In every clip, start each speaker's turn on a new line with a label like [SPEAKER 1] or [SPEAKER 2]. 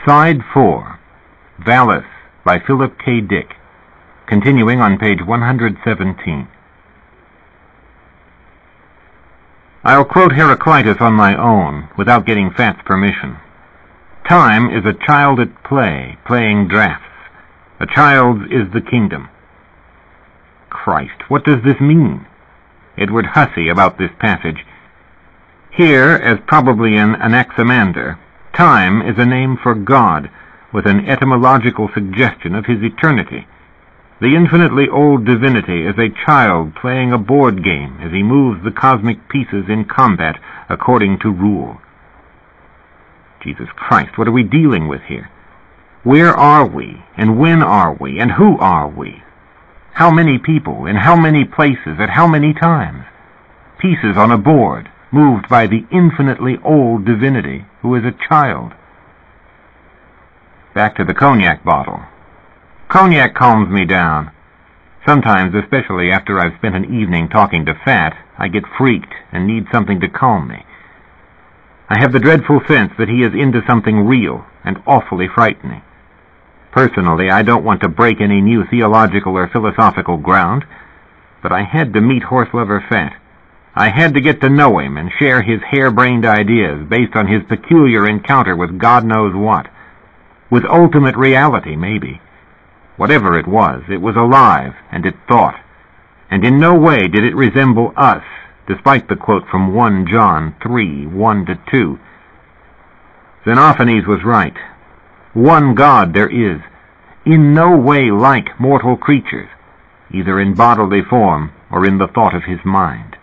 [SPEAKER 1] Side 4, Valis by Philip K. Dick, continuing on page 117. I'll quote Heraclitus on my own, without getting Fat's permission. Time is a child at play, playing draughts. A child's is the kingdom. Christ, what does this mean? Edward Hussey about this passage. Here, as probably in Anaximander, time is a name for God, with an etymological suggestion of his eternity. The infinitely old divinity is a child playing a board game as he moves the cosmic pieces in combat according to rule. Jesus Christ, what are we dealing with here? Where are we, and when are we, and who are we? How many people, in how many places, at how many times? Pieces on a board, moved by the infinitely old divinity who is a child. Back to the cognac bottle. Cognac calms me down. Sometimes, especially after I've spent an evening talking to Fat, I get freaked and need something to calm me. I have the dreadful sense that he is into something real and awfully frightening. Personally, I don't want to break any new theological or philosophical ground, but I had to meet Horselover Fat. I had to get to know him and share his harebrained ideas based on his peculiar encounter with God knows what. With ultimate reality, maybe. Whatever it was alive, and it thought. And in no way did it resemble us, despite the quote from 1 John 3, 1-2. Xenophanes was right. One God there is, in no way like mortal creatures, either in bodily form or in the thought of his mind.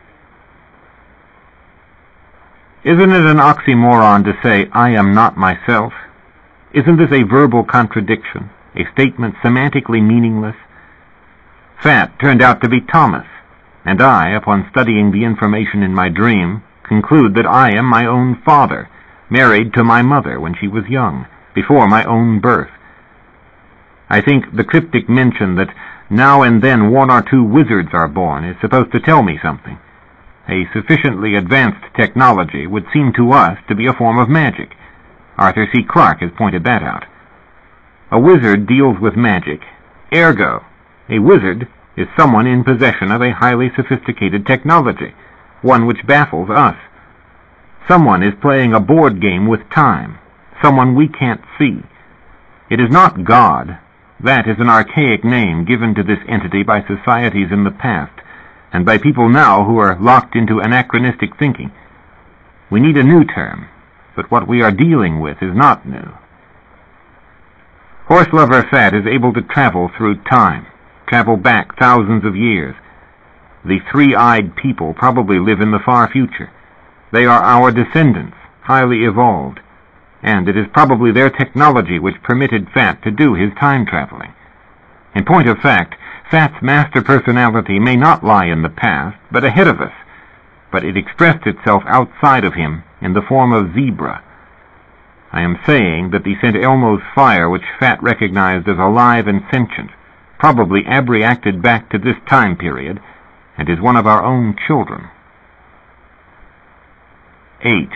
[SPEAKER 1] Isn't it an oxymoron to say, I am not myself? Isn't this a verbal contradiction, a statement semantically meaningless? Fat turned out to be Thomas, and I, upon studying the information in my dream, conclude that I am my own father, married to my mother when she was young, before my own birth. I think the cryptic mention that now and then 1 or 2 wizards are born is supposed to tell me something. A sufficiently advanced technology would seem to us to be a form of magic. Arthur C. Clarke has pointed that out. A wizard deals with magic. Ergo, a wizard is someone in possession of a highly sophisticated technology, one which baffles us. Someone is playing a board game with time, someone we can't see. It is not God. That is an archaic name given to this entity by societies in the past, and by people now who are locked into anachronistic thinking. We need a new term, but what we are dealing with is not new. Horselover Fat is able to travel through time, travel back thousands of years. The three-eyed people probably live in the far future. They are our descendants, highly evolved, and it is probably their technology which permitted Fat to do his time traveling. In point of fact, Fat's master personality may not lie in the past, but ahead of us, but it expressed itself outside of him in the form of zebra. I am saying that the St. Elmo's fire which Fat recognized as alive and sentient probably abreacted back to this time period and is one of our own children. 8.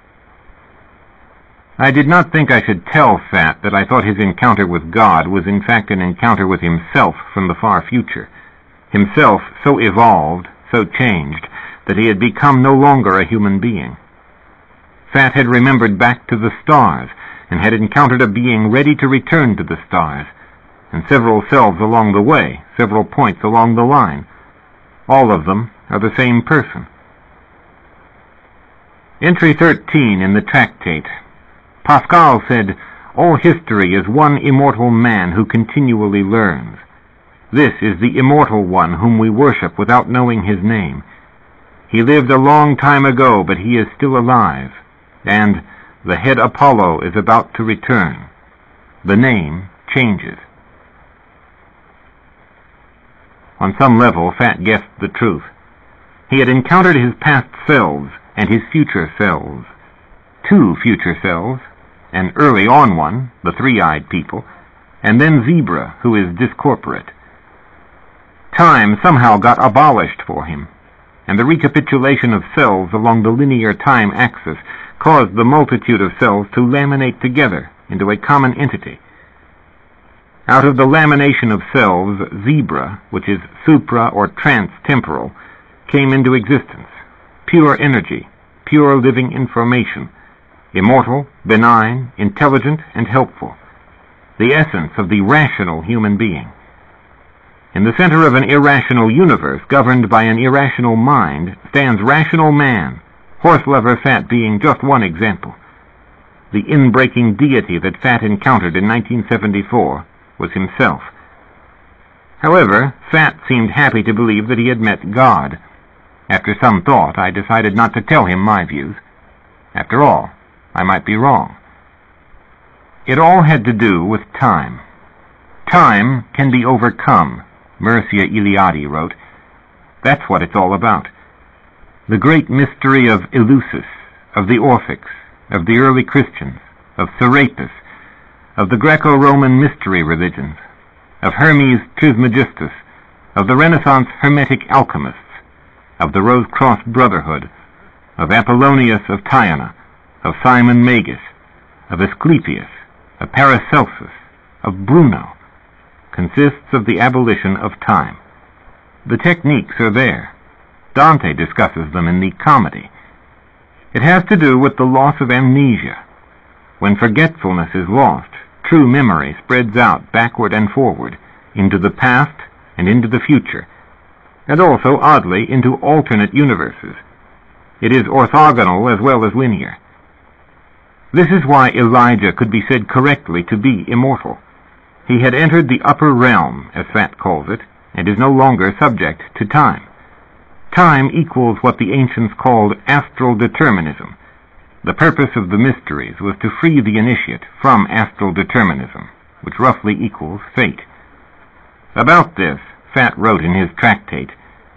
[SPEAKER 1] I did not think I should tell Fat that I thought his encounter with God was in fact an encounter with himself from the far future, himself so evolved, so changed, that he had become no longer a human being. Fat had remembered back to the stars, and had encountered a being ready to return to the stars, and several selves along the way, several points along the line. All of them are the same person. Entry 13 in the tractate. Pascal said, all history is one immortal man who continually learns. This is the immortal one whom we worship without knowing his name. He lived a long time ago, but he is still alive, and the head Apollo is about to return. The name changes. On some level, Fat guessed the truth. He had encountered his past selves and his future selves. 2 future selves, an early on one, the three-eyed people, and then Zebra, who is discorporate. Time somehow got abolished for him, and the recapitulation of cells along the linear time axis caused the multitude of cells to laminate together into a common entity. Out of the lamination of selves, zebra, which is supra or trans-temporal, came into existence. Pure energy, pure living information, immortal, benign, intelligent, and helpful. The essence of the rational human being. In the center of an irrational universe governed by an irrational mind stands rational man, horse-lover Fat being just one example. The in-breaking deity that Fat encountered in 1974 was himself. However, Fat seemed happy to believe that he had met God. After some thought, I decided not to tell him my views. After all, I might be wrong. It all had to do with time. Time can be overcome, Mircea Eliade wrote. That's what it's all about. The great mystery of Eleusis, of the Orphics, of the early Christians, of Serapis, of the Greco-Roman mystery religions, of Hermes Trismegistus, of the Renaissance Hermetic alchemists, of the Rose-Cross Brotherhood, of Apollonius of Tyana, of Simon Magus, of Asclepius, of Paracelsus, of Bruno, consists of the abolition of time. The techniques are there. Dante discusses them in the Comedy. It has to do with the loss of amnesia. When forgetfulness is lost, true memory spreads out backward and forward, into the past and into the future, and also, oddly, into alternate universes. It is orthogonal as well as linear. This is why Elijah could be said correctly to be immortal. He had entered the upper realm, as Fat calls it, and is no longer subject to time. Time equals what the ancients called astral determinism. The purpose of the mysteries was to free the initiate from astral determinism, which roughly equals fate. About this, Fat wrote in his tractate,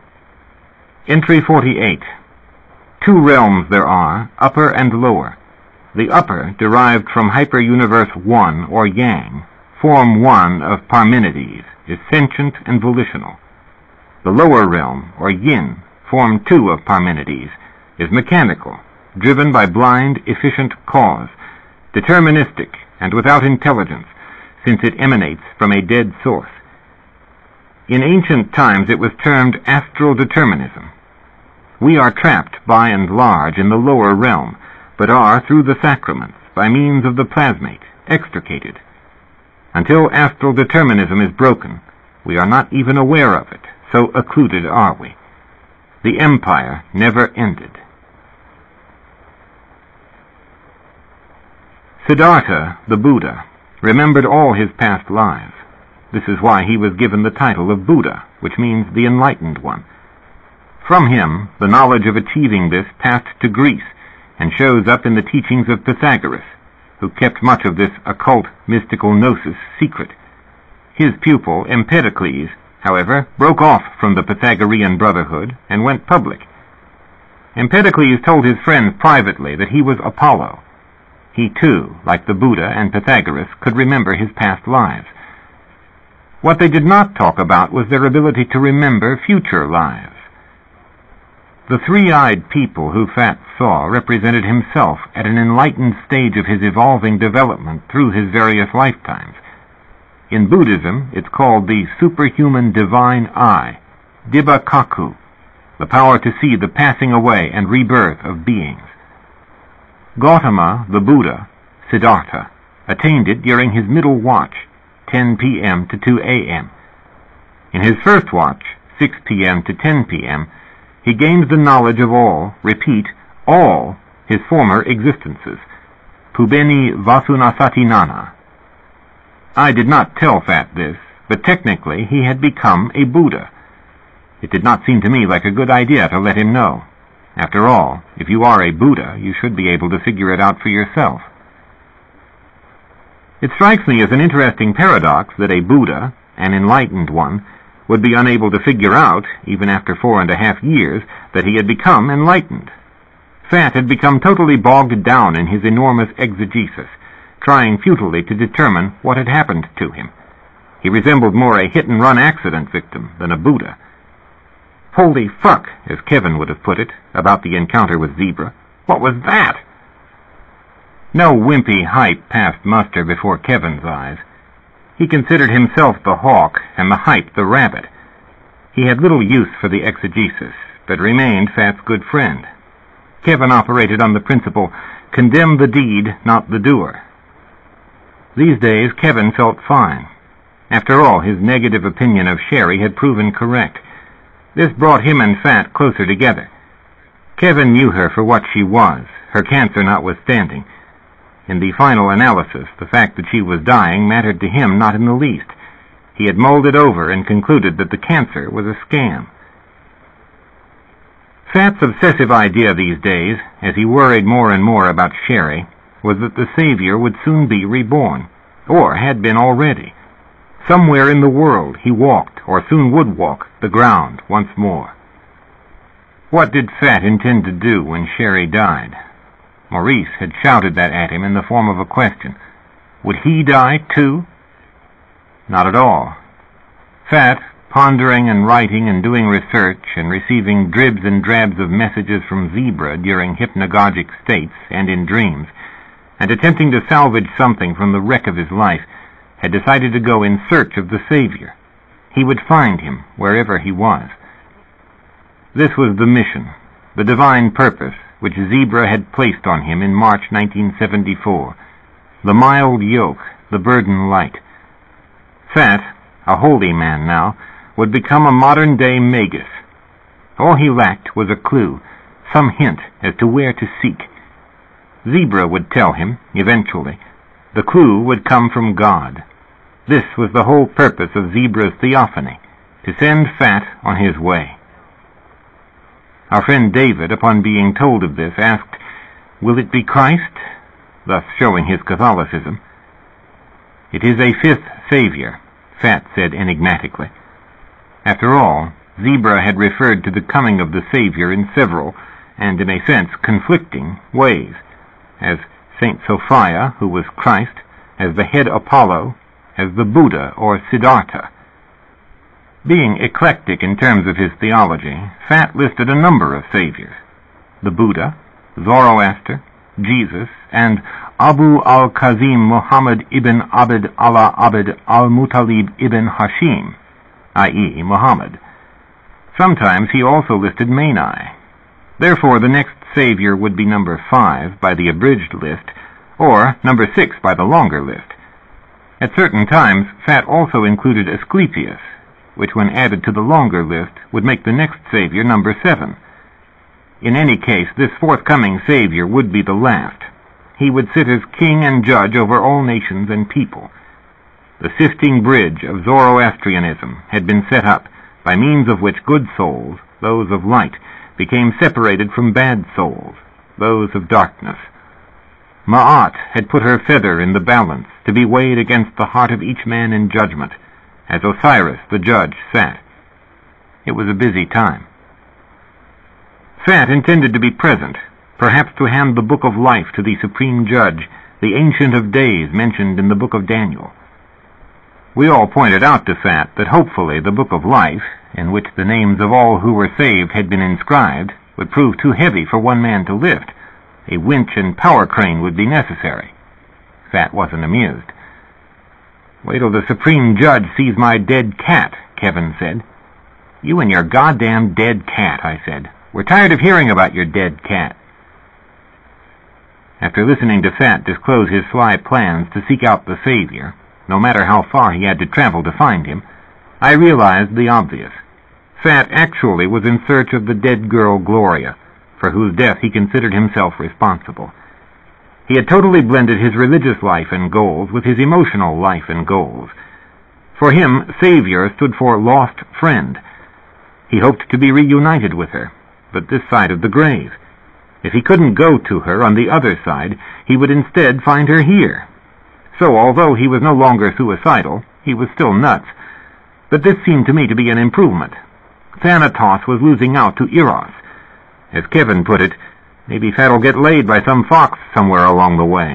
[SPEAKER 1] Entry 48. 2 realms there are, upper and lower. The upper, derived from Hyperuniverse 1, or Yang, form 1 of Parmenides, is sentient and volitional. The lower realm, or Yin, form 2 of Parmenides, is mechanical, driven by blind, efficient cause, deterministic, and without intelligence, since it emanates from a dead source. In ancient times it was termed astral determinism. We are trapped, by and large, in the lower realm, but are, through the sacraments, by means of the plasmate, extricated. Until astral determinism is broken, we are not even aware of it, so occluded are we. The empire never ended. Siddhartha, the Buddha, remembered all his past lives. This is why he was given the title of Buddha, which means the enlightened one. From him, the knowledge of achieving this passed to Greece, and shows up in the teachings of Pythagoras, who kept much of this occult mystical gnosis secret. His pupil, Empedocles, however, broke off from the Pythagorean brotherhood and went public. Empedocles told his friends privately that he was Apollo. He too, like the Buddha and Pythagoras, could remember his past lives. What they did not talk about was their ability to remember future lives. The 3-eyed people who Fat saw represented himself at an enlightened stage of his evolving development through his various lifetimes. In Buddhism, it's called the superhuman divine eye, Dibba-Kaku, the power to see the passing away and rebirth of beings. Gautama, the Buddha, Siddhartha, attained it during his middle watch, 10 p.m. to 2 a.m. In his first watch, 6 p.m. to 10 p.m., he gained the knowledge of all, repeat, all his former existences. Pubeni Vasunasatinana. I did not tell Fat this, but technically he had become a Buddha. It did not seem to me like a good idea to let him know. After all, if you are a Buddha, you should be able to figure it out for yourself. It strikes me as an interesting paradox that a Buddha, an enlightened one, would be unable to figure out, even after 4.5 years, that he had become enlightened. Fat had become totally bogged down in his enormous exegesis, trying futilely to determine what had happened to him. He resembled more a hit-and-run accident victim than a Buddha. Holy fuck, as Kevin would have put it, about the encounter with Zebra. What was that? No wimpy hype passed muster before Kevin's eyes. He considered himself the hawk and the hype the rabbit. He had little use for the exegesis, but remained Fat's good friend. Kevin operated on the principle, condemn the deed, not the doer. These days, Kevin felt fine. After all, his negative opinion of Sherry had proven correct. This brought him and Fat closer together. Kevin knew her for what she was, her cancer notwithstanding. In the final analysis, the fact that she was dying mattered to him not in the least. He had mulled it over and concluded that the cancer was a scam. Fat's obsessive idea these days, as he worried more and more about Sherry, was that the Savior would soon be reborn, or had been already. Somewhere in the world he walked, or soon would walk, the ground once more. What did Fat intend to do when Sherry died? Maurice had shouted that at him in the form of a question. Would he die, too? Not at all. Fat, pondering and writing and doing research and receiving dribs and drabs of messages from Zebra during hypnagogic states and in dreams, and attempting to salvage something from the wreck of his life, had decided to go in search of the Savior. He would find him wherever he was. This was the mission, the divine purpose, which Zebra had placed on him in March 1974. The mild yoke, the burden light. Fat, a holy man now, would become a modern-day magus. All he lacked was a clue, some hint as to where to seek. Zebra would tell him, eventually. The clue would come from God. This was the whole purpose of Zebra's theophany, to send Fat on his way. Our friend David, upon being told of this, asked, "Will it be Christ?" thus showing his Catholicism. "It is a fifth Savior," Fat said enigmatically. After all, Zebra had referred to the coming of the Savior in several, and in a sense conflicting, ways, as Saint Sophia, who was Christ, as the head Apollo, as the Buddha or Siddhartha. Being eclectic in terms of his theology, Fat listed a number of saviors: the Buddha, Zoroaster, Jesus, and Abu al-Qasim Muhammad ibn Abd Allah Abd al-Muttalib ibn Hashim, i.e. Muhammad. Sometimes he also listed Mani. Therefore the next savior would be number 5 by the abridged list, or number 6 by the longer list. At certain times, Fat also included Asclepius, which when added to the longer list would make the next savior number 7. In any case, this forthcoming savior would be the last. He would sit as king and judge over all nations and people. The sifting bridge of Zoroastrianism had been set up, by means of which good souls, those of light, became separated from bad souls, those of darkness. Ma'at had put her feather in the balance to be weighed against the heart of each man in judgment, as Osiris, the judge, sat. It was a busy time. Fat intended to be present, perhaps to hand the book of life to the supreme judge, the Ancient of Days mentioned in the book of Daniel. We all pointed out to Fat that hopefully the book of life, in which the names of all who were saved had been inscribed, would prove too heavy for one man to lift. A winch and power crane would be necessary. Fat wasn't amused. "Wait till the Supreme Judge sees my dead cat," Kevin said. "You and your goddamn dead cat," I said. "We're tired of hearing about your dead cat." After listening to Fat disclose his sly plans to seek out the Savior, no matter how far he had to travel to find him, I realized the obvious. Fat actually was in search of the dead girl Gloria, for whose death he considered himself responsible. He had totally blended his religious life and goals with his emotional life and goals. For him, Savior stood for lost friend. He hoped to be reunited with her, but this side of the grave. If he couldn't go to her on the other side, he would instead find her here. So, although he was no longer suicidal, he was still nuts. But this seemed to me to be an improvement. Thanatos was losing out to Eros. As Kevin put it, maybe Fat'll get laid by some fox somewhere along the way.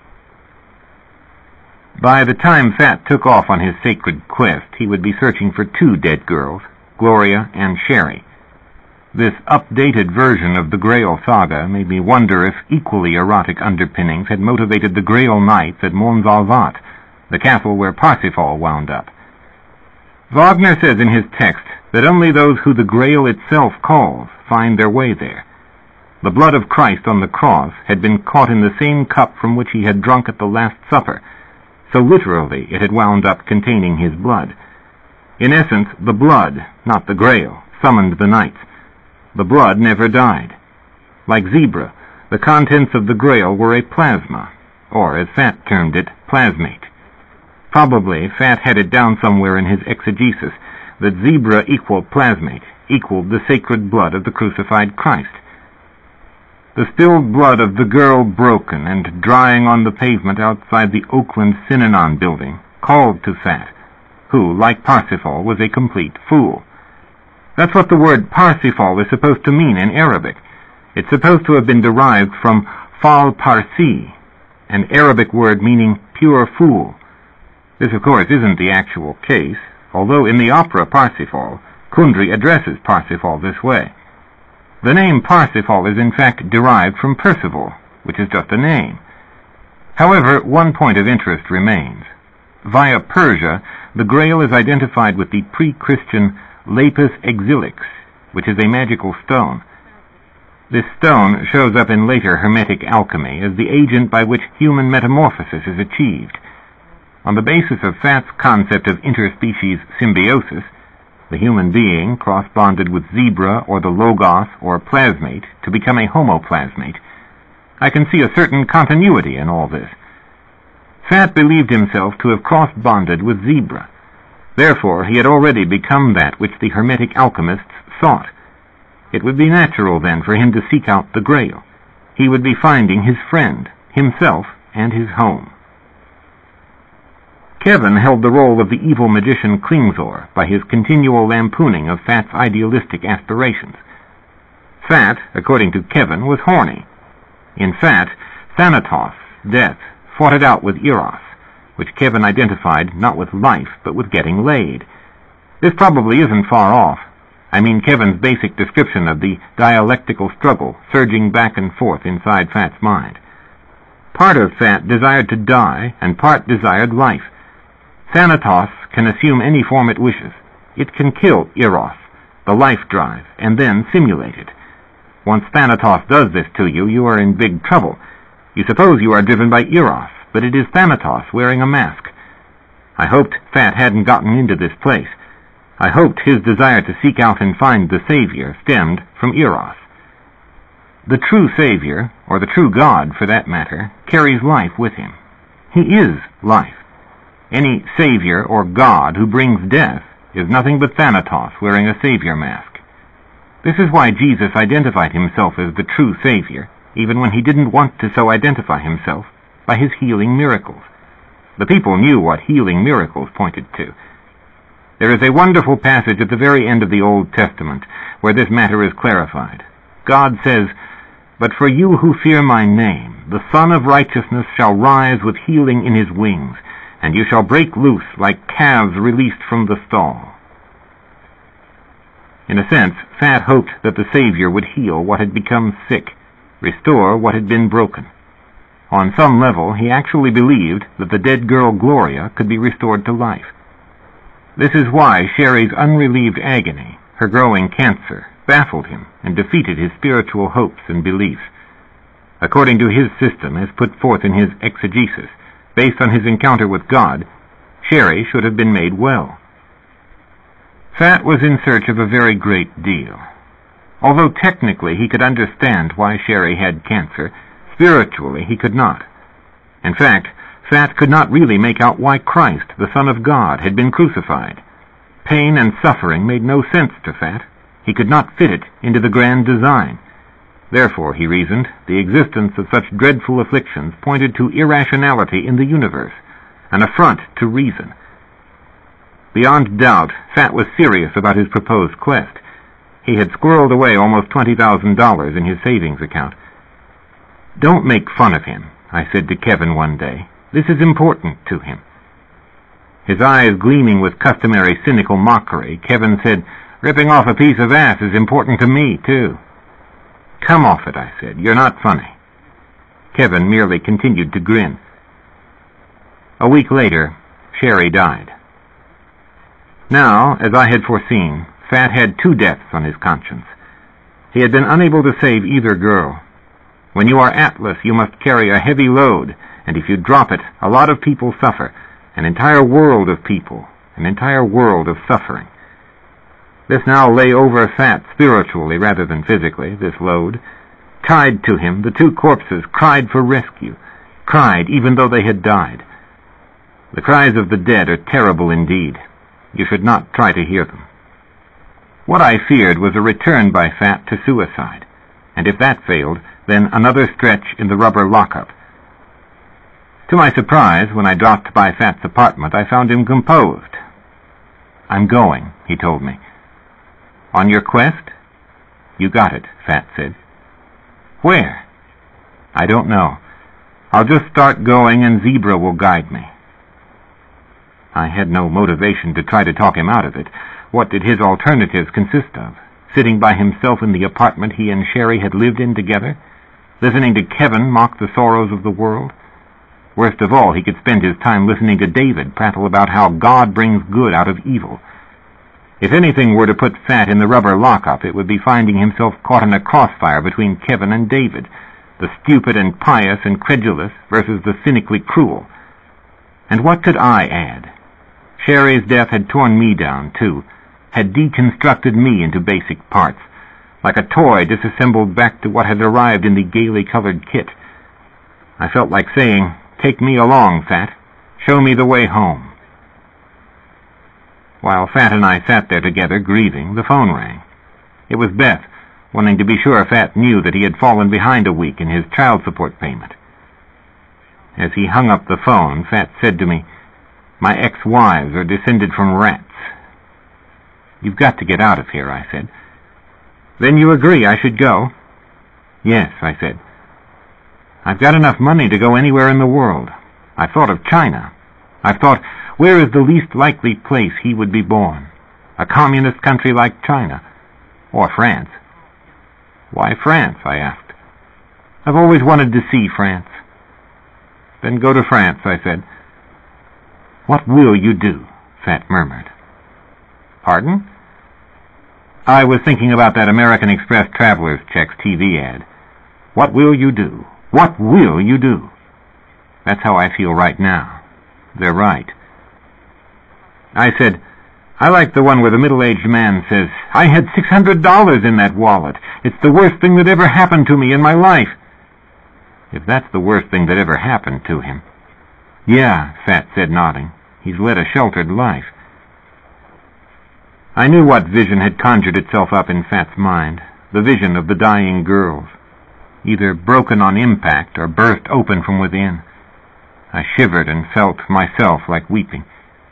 [SPEAKER 1] By the time Fat took off on his sacred quest, he would be searching for 2 dead girls, Gloria and Sherry. This updated version of the Grail saga made me wonder if equally erotic underpinnings had motivated the Grail Knights at Monsalvat, the castle where Parsifal wound up. Wagner says in his text that only those who the Grail itself calls find their way there. The blood of Christ on the cross had been caught in the same cup from which he had drunk at the Last Supper, so literally it had wound up containing his blood. In essence, the blood, not the Grail, summoned the knights. The blood never died. Like Zebra, the contents of the Grail were a plasma, or, as Fat termed it, plasmate. Probably Fat had it down somewhere in his exegesis that Zebra equaled plasmate, equaled the sacred blood of the crucified Christ. The spilled blood of the girl broken and drying on the pavement outside the Oakland Synanon building called to Fat, who, like Parsifal, was a complete fool. That's what the word Parsifal is supposed to mean in Arabic. It's supposed to have been derived from Fal Parsi, an Arabic word meaning pure fool. This, of course, isn't the actual case, although in the opera Parsifal, Kundry addresses Parsifal this way. The name Parsifal is in fact derived from Percival, which is just a name. However, one point of interest remains. Via Persia, the Grail is identified with the pre-Christian lapis exilix, which is a magical stone. This stone shows up in later Hermetic alchemy as the agent by which human metamorphosis is achieved. On the basis of Fat's concept of interspecies symbiosis, the human being cross-bonded with Zebra or the Logos or plasmate to become a homoplasmate, I can see a certain continuity in all this. Fat believed himself to have cross-bonded with Zebra. Therefore, he had already become that which the Hermetic alchemists sought. It would be natural, then, for him to seek out the Grail. He would be finding his friend, himself, and his home. Kevin held the role of the evil magician Klingzor by his continual lampooning of Fat's idealistic aspirations. Fat, according to Kevin, was horny. In Fat, Thanatos, death, fought it out with Eros, which Kevin identified not with life, but with getting laid. This probably isn't far off. I mean Kevin's basic description of the dialectical struggle surging back and forth inside Fat's mind. Part of Fat desired to die, and part desired life. Thanatos can assume any form it wishes. It can kill Eros, the life drive, and then simulate it. Once Thanatos does this to you, you are in big trouble. You suppose you are driven by Eros, but it is Thanatos wearing a mask. I hoped Fat hadn't gotten into this place. I hoped his desire to seek out and find the Savior stemmed from Eros. The true Savior, or the true God for that matter, carries life with him. He is life. Any Savior or God who brings death is nothing but Thanatos wearing a Savior mask. This is why Jesus identified himself as the true Savior, even when he didn't want to so identify himself, by his healing miracles. The people knew what healing miracles pointed to. There is a wonderful passage at the very end of the Old Testament where this matter is clarified. God says, "But for you who fear my name, the Son of Righteousness shall rise with healing in his wings, and you shall break loose like calves released from the stall." In a sense, Fat hoped that the Savior would heal what had become sick, restore what had been broken. On some level, he actually believed that the dead girl Gloria could be restored to life. This is why Sherry's unrelieved agony, her growing cancer, baffled him and defeated his spiritual hopes and beliefs. According to his system, as put forth in his exegesis, based on his encounter with God, Sherry should have been made well. Fat was in search of a very great deal. Although technically he could understand why Sherry had cancer, spiritually he could not. In fact, Fat could not really make out why Christ, the Son of God, had been crucified. Pain and suffering made no sense to Fat. He could not fit it into the grand design. Therefore, he reasoned, the existence of such dreadful afflictions pointed to irrationality in the universe, an affront to reason. Beyond doubt, Fat was serious about his proposed quest. He had squirreled away almost $20,000 in his savings account. "Don't make fun of him," I said to Kevin one day. "This is important to him." His eyes gleaming with customary cynical mockery, Kevin said, Ripping off a piece of ass is important to me, too. Come off it, I said. You're not funny. Kevin merely continued to grin. A week later, Sherry died. Now, as I had foreseen, Fat had 2 deaths on his conscience. He had been unable to save either girl. When you are Atlas, you must carry a heavy load, and if you drop it, a lot of people suffer. An entire world of people. An entire world of suffering. This now lay over Fat spiritually rather than physically, this load. Tied to him, the 2 corpses cried for rescue. Cried even though they had died. The cries of the dead are terrible indeed. You should not try to hear them. What I feared was a return by Fat to suicide, and if that failed, then another stretch in the rubber lockup. To my surprise, when I dropped by Fat's apartment, I found him composed. "I'm going," he told me. "On your quest?" "You got it," Fat said. "Where?" "I don't know. I'll just start going and Zebra will guide me." I had no motivation to try to talk him out of it. What did his alternatives consist of? Sitting by himself in the apartment he and Sherry had lived in together? Listening to Kevin mock the sorrows of the world? Worst of all, he could spend his time listening to David prattle about how God brings good out of evil. If anything were to put Fat in the rubber lockup, it would be finding himself caught in a crossfire between Kevin and David, the stupid and pious and credulous versus the cynically cruel. And what could I add? Sherry's death had torn me down, too, had deconstructed me into basic parts, like a toy disassembled back to what had arrived in the gaily colored kit. I felt like saying, "Take me along, Fat. Show me the way home." While Fat and I sat there together, grieving, the phone rang. It was Beth, wanting to be sure Fat knew that he had fallen behind a week in his child support payment. As he hung up the phone, Fat said to me, "My ex-wives are descended from rats." "You've got to get out of here," I said. "Then you agree I should go?" "Yes," I said. "I've got enough money to go anywhere in the world. I've thought of China. I've thought, where is the least likely place he would be born? A communist country like China. Or France." "Why France?" I asked. "I've always wanted to see France." "Then go to France," I said. "What will you do?" Fat murmured. "Pardon?" "I was thinking about that American Express Traveler's Checks TV ad. What will you do? What will you do?" That's how I feel right now. They're right. I said, "I like the one where the middle-aged man says, 'I had $600 in that wallet. It's the worst thing that ever happened to me in my life.'" If that's the worst thing that ever happened to him. "Yeah," Fat said, nodding. "He's led a sheltered life." I knew what vision had conjured itself up in Fat's mind, the vision of the dying girls, either broken on impact or burst open from within. I shivered and felt myself like weeping.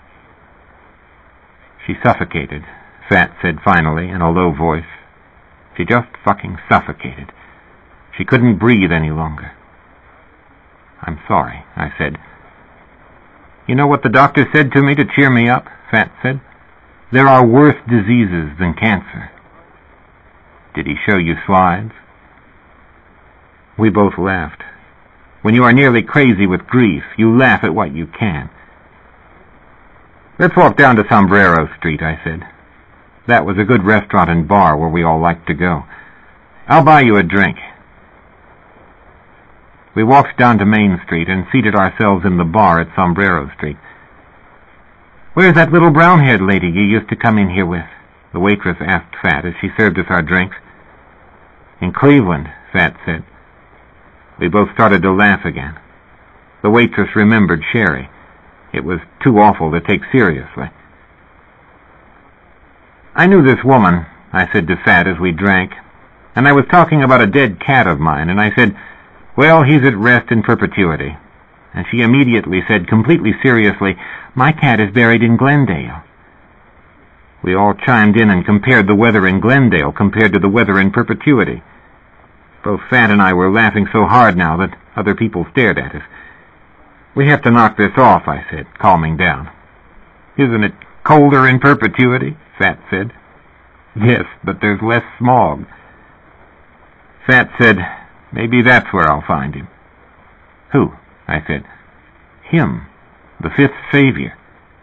[SPEAKER 1] "She suffocated," Fat said finally in a low voice. "She just fucking suffocated. She couldn't breathe any longer." "I'm sorry," I said. "You know what the doctor said to me to cheer me up?" Fat said. "There are worse diseases than cancer." "Did he show you slides?" We both laughed. When you are nearly crazy with grief, you laugh at what you can. "Let's walk down to Sombrero Street," I said. That was a good restaurant and bar where we all liked to go. "I'll buy you a drink." We walked down to Main Street and seated ourselves in the bar at Sombrero Street. "Where's that little brown-haired lady you used to come in here with?" the waitress asked Fat as she served us our drinks. "In Cleveland," Fat said. We both started to laugh again. The waitress remembered Sherry. It was too awful to take seriously. "I knew this woman," I said to Fat as we drank, "and I was talking about a dead cat of mine, and I said, 'Well, he's at rest in perpetuity.' And she immediately said, completely seriously, 'My cat is buried in Glendale.' We all chimed in and compared the weather in Glendale compared to the weather in perpetuity. Both Fat and I were laughing so hard now that other people stared at us. "We have to knock this off," I said, calming down. "Isn't it colder in perpetuity?" Fat said. Yes, but there's less smog. Fat said, maybe that's where I'll find him. Who? I said. Him, the fifth savior.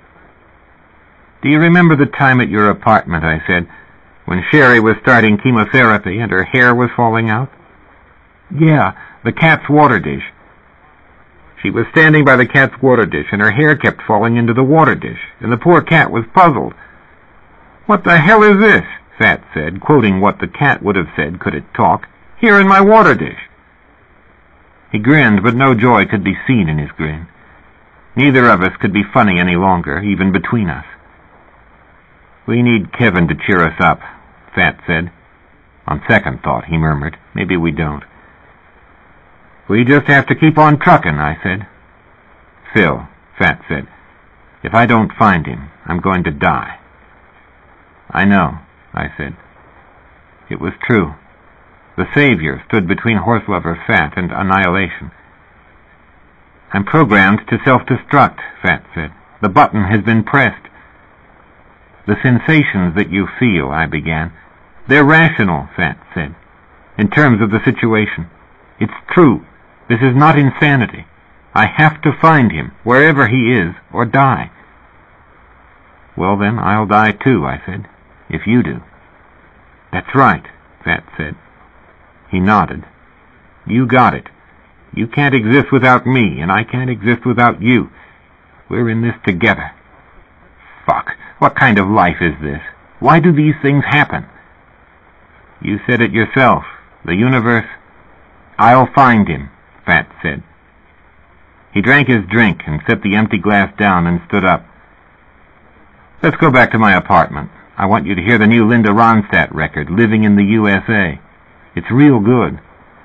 [SPEAKER 1] Do you remember the time at your apartment, I said, when Sherry was starting chemotherapy and her hair was falling out? Yeah, the cat's water dish. She was standing by the cat's water dish, and her hair kept falling into the water dish, and the poor cat was puzzled. What the hell is this? Fat said, quoting what the cat would have said could it talk. Here in my water dish. He grinned, but no joy could be seen in his grin. Neither of us could be funny any longer, even between us. We need Kevin to cheer us up, Fat said. On second thought, he murmured, maybe we don't. We just have to keep on trucking, I said. Phil, Fat said, if I don't find him, I'm going to die. I know, I said. It was true. The Savior stood between Horselover Fat and annihilation. I'm programmed to self-destruct, Fat said. The button has been pressed. The sensations that you feel, I began. They're rational, Fat said. In terms of the situation. It's true. This is not insanity. I have to find him, wherever he is, or die. Well then, I'll die too, I said. If you do. That's right, Fat said. He nodded. You got it. You can't exist without me, and I can't exist without you. We're in this together. Fuck. What kind of life is this? Why do these things happen? You said it yourself. The universe. I'll find him, Fat said. He drank his drink and set the empty glass down and stood up. Let's go back to my apartment. I want you to hear the new Linda Ronstadt record, Living in the USA. It's real good.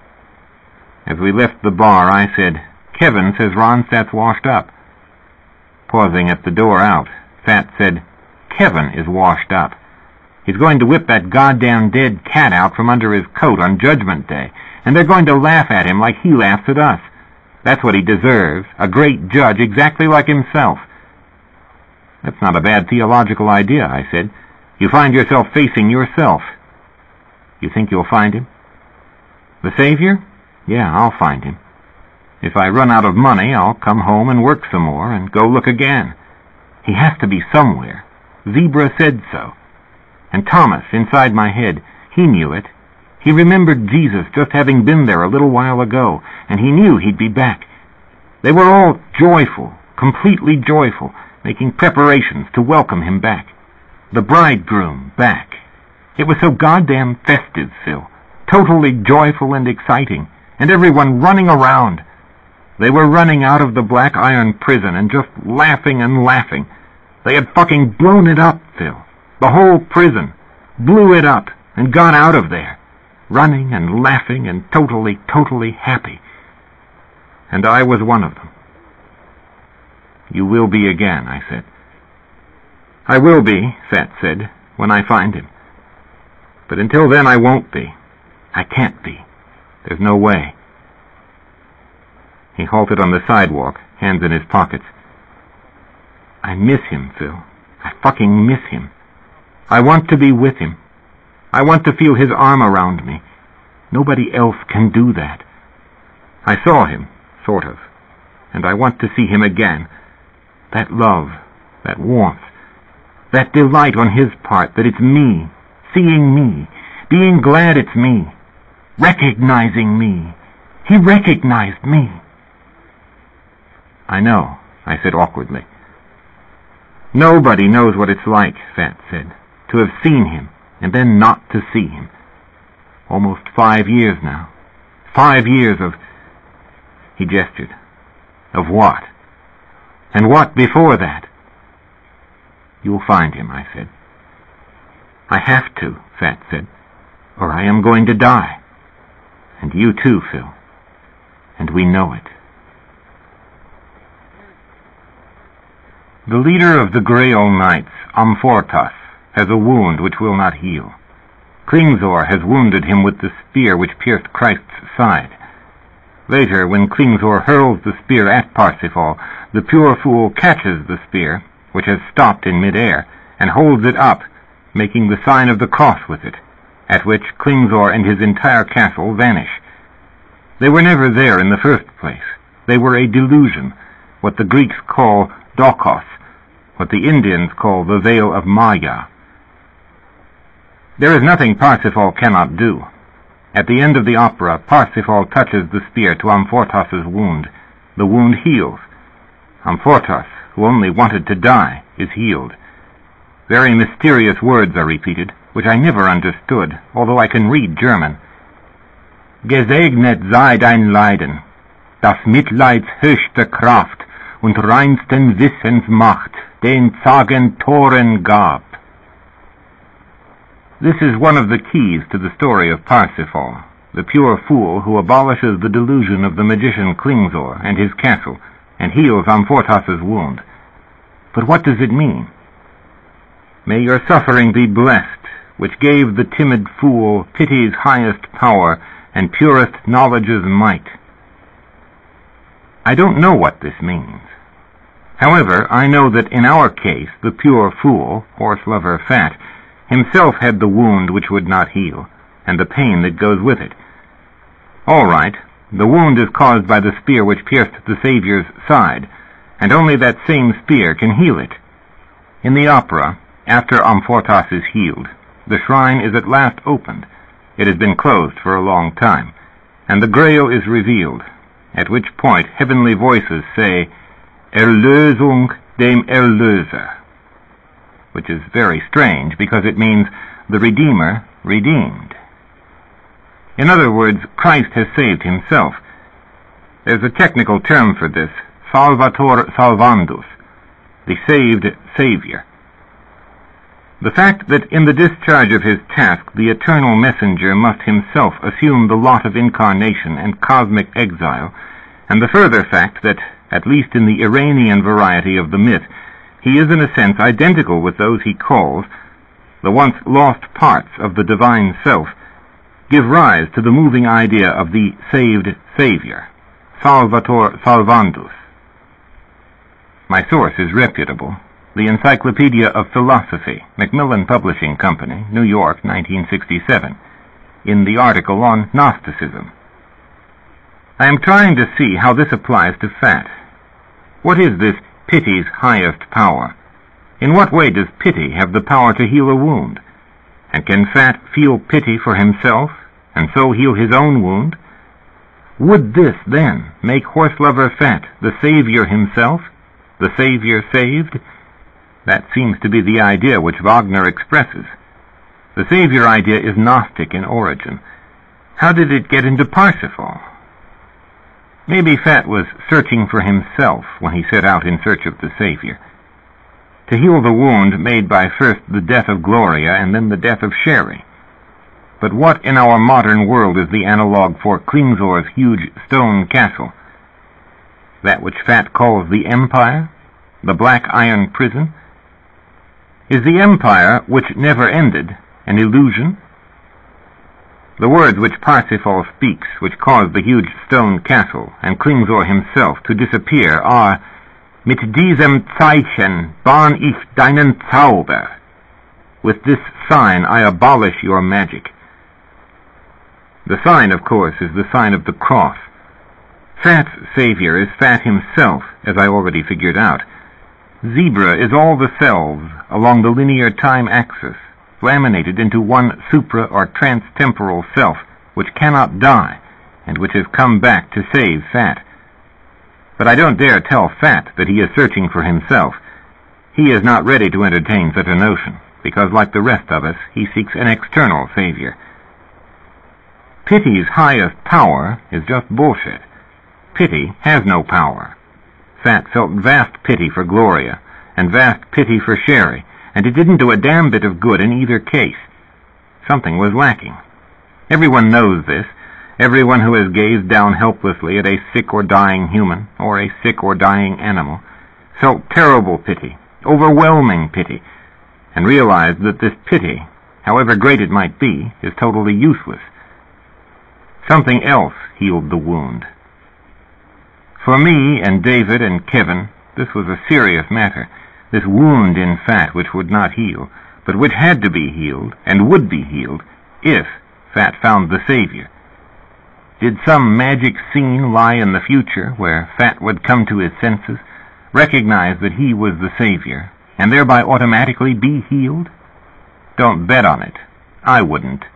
[SPEAKER 1] As we left the bar, I said, Kevin says Ronstadt's washed up. Pausing at the door out, Fat said, Kevin is washed up. He's going to whip that goddamn dead cat out from under his coat on Judgment Day, and they're going to laugh at him like he laughs at us. That's what he deserves, a great judge exactly like himself. That's not a bad theological idea, I said. You find yourself facing yourself. You think you'll find him? The Savior? Yeah, I'll find him. If I run out of money, I'll come home and work some more and go look again. He has to be somewhere. Zebra said so. And Thomas, inside my head, he knew it. He remembered Jesus just having been there a little while ago, and he knew he'd be back. They were all joyful, completely joyful, making preparations to welcome him back. The bridegroom back. It was so goddamn festive, Phil. Totally joyful and exciting, and everyone running around. They were running out of the Black Iron prison and just laughing and laughing. They had fucking blown it up, Phil. The whole prison. Blew it up and got out of there. Running and laughing and totally, totally happy. And I was one of them. You will be again, I said. I will be, Fat said, when I find him. But until then I won't be. I can't be. There's no way. He halted on the sidewalk, hands in his pockets. I miss him, Phil. I fucking miss him. I want to be with him. I want to feel his arm around me. Nobody else can do that. I saw him, sort of, and I want to see him again. That love, that warmth, that delight on his part that it's me, seeing me, being glad it's me, recognizing me. He recognized me. I know, I said awkwardly. Nobody knows what it's like, Fat said, to have seen him and then not to see him. Almost 5 years now. 5 years of... He gestured. Of what? And what before that? You'll find him, I said. I have to, Fat said, or I am going to die. And you too, Phil. And we know it. The leader of the Grail Knights, Amfortas, has a wound which will not heal. Klingzor has wounded him with the spear which pierced Christ's side. Later, when Klingzor hurls the spear at Parsifal, the pure fool catches the spear, which has stopped in mid-air, and holds it up, making the sign of the cross with it, at which Klingsor and his entire castle vanish. They were never there in the first place. They were a delusion, what the Greeks call dokos, what the Indians call the veil of Maya. There is nothing Parsifal cannot do. At the end of the opera, Parsifal touches the spear to Amfortas's wound. The wound heals. Amfortas, who only wanted to die, is healed. Very mysterious words are repeated, which I never understood, although I can read German. Gesegnet sei dein Leiden, das Mitleids höchste Kraft und reinsten Wissens Macht den Zagen Toren gab. This is one of the keys to the story of Parsifal, the pure fool who abolishes the delusion of the magician Klingsor and his castle, and heals Amfortas's wound. But what does it mean? May your suffering be blessed, which gave the timid fool pity's highest power and purest knowledge's might. I don't know what this means. However, I know that in our case the pure fool, horse-lover Fat, himself had the wound which would not heal, and the pain that goes with it. All right, the wound is caused by the spear which pierced the Saviour's side, and only that same spear can heal it. In the opera, after Amfortas is healed, the shrine is at last opened. It has been closed for a long time, and the Grail is revealed, at which point heavenly voices say, Erlösung dem Erlöser, which is very strange because it means the Redeemer redeemed. In other words, Christ has saved himself. There's a technical term for this, Salvator Salvandus, the saved Savior. The fact that in the discharge of his task the eternal messenger must himself assume the lot of incarnation and cosmic exile, and the further fact that, at least in the Iranian variety of the myth, he is in a sense identical with those he calls the once lost parts of the divine self, give rise to the moving idea of the saved Savior, Salvator Salvandus. My source is reputable. The Encyclopedia of Philosophy, Macmillan Publishing Company, New York, 1967, in the article on Gnosticism. I am trying to see how this applies to Fat. What is this pity's highest power? In what way does pity have the power to heal a wound? And can Fat feel pity for himself, and so heal his own wound? Would this, then, make horse-lover Fat the Savior himself, the Savior saved? That seems to be the idea which Wagner expresses. The Savior idea is Gnostic in origin. How did it get into Parsifal? Maybe Fat was searching for himself when he set out in search of the Savior, to heal the wound made by first the death of Gloria and then the death of Sherry. But what in our modern world is the analog for Klingsor's huge stone castle? That which Fat calls the Empire? The Black Iron Prison? Is the empire, which never ended, an illusion? The words which Parsifal speaks, which caused the huge stone castle and Klingsor himself to disappear, are, Mit diesem Zeichen bahn ich deinen Zauber. With this sign I abolish your magic. The sign, of course, is the sign of the cross. Fat's Savior is Fat himself, as I already figured out. Zebra is all the selves along the linear time axis, laminated into one supra- or trans-temporal self, which cannot die, and which has come back to save Fat. But I don't dare tell Fat that he is searching for himself. He is not ready to entertain such a notion, because like the rest of us, he seeks an external savior. Pity's highest power is just bullshit. Pity has no power. Fat felt vast pity for Gloria, and vast pity for Sherry, and it didn't do a damn bit of good in either case. Something was lacking. Everyone knows this. Everyone who has gazed down helplessly at a sick or dying human, or a sick or dying animal, felt terrible pity, overwhelming pity, and realized that this pity, however great it might be, is totally useless. Something else healed the wound. For me and David and Kevin, this was a serious matter. This wound in Fat which would not heal, but which had to be healed and would be healed if Fat found the Savior. Did some magic scene lie in the future where Fat would come to his senses, recognize that he was the Savior, and thereby automatically be healed? Don't bet on it. I wouldn't.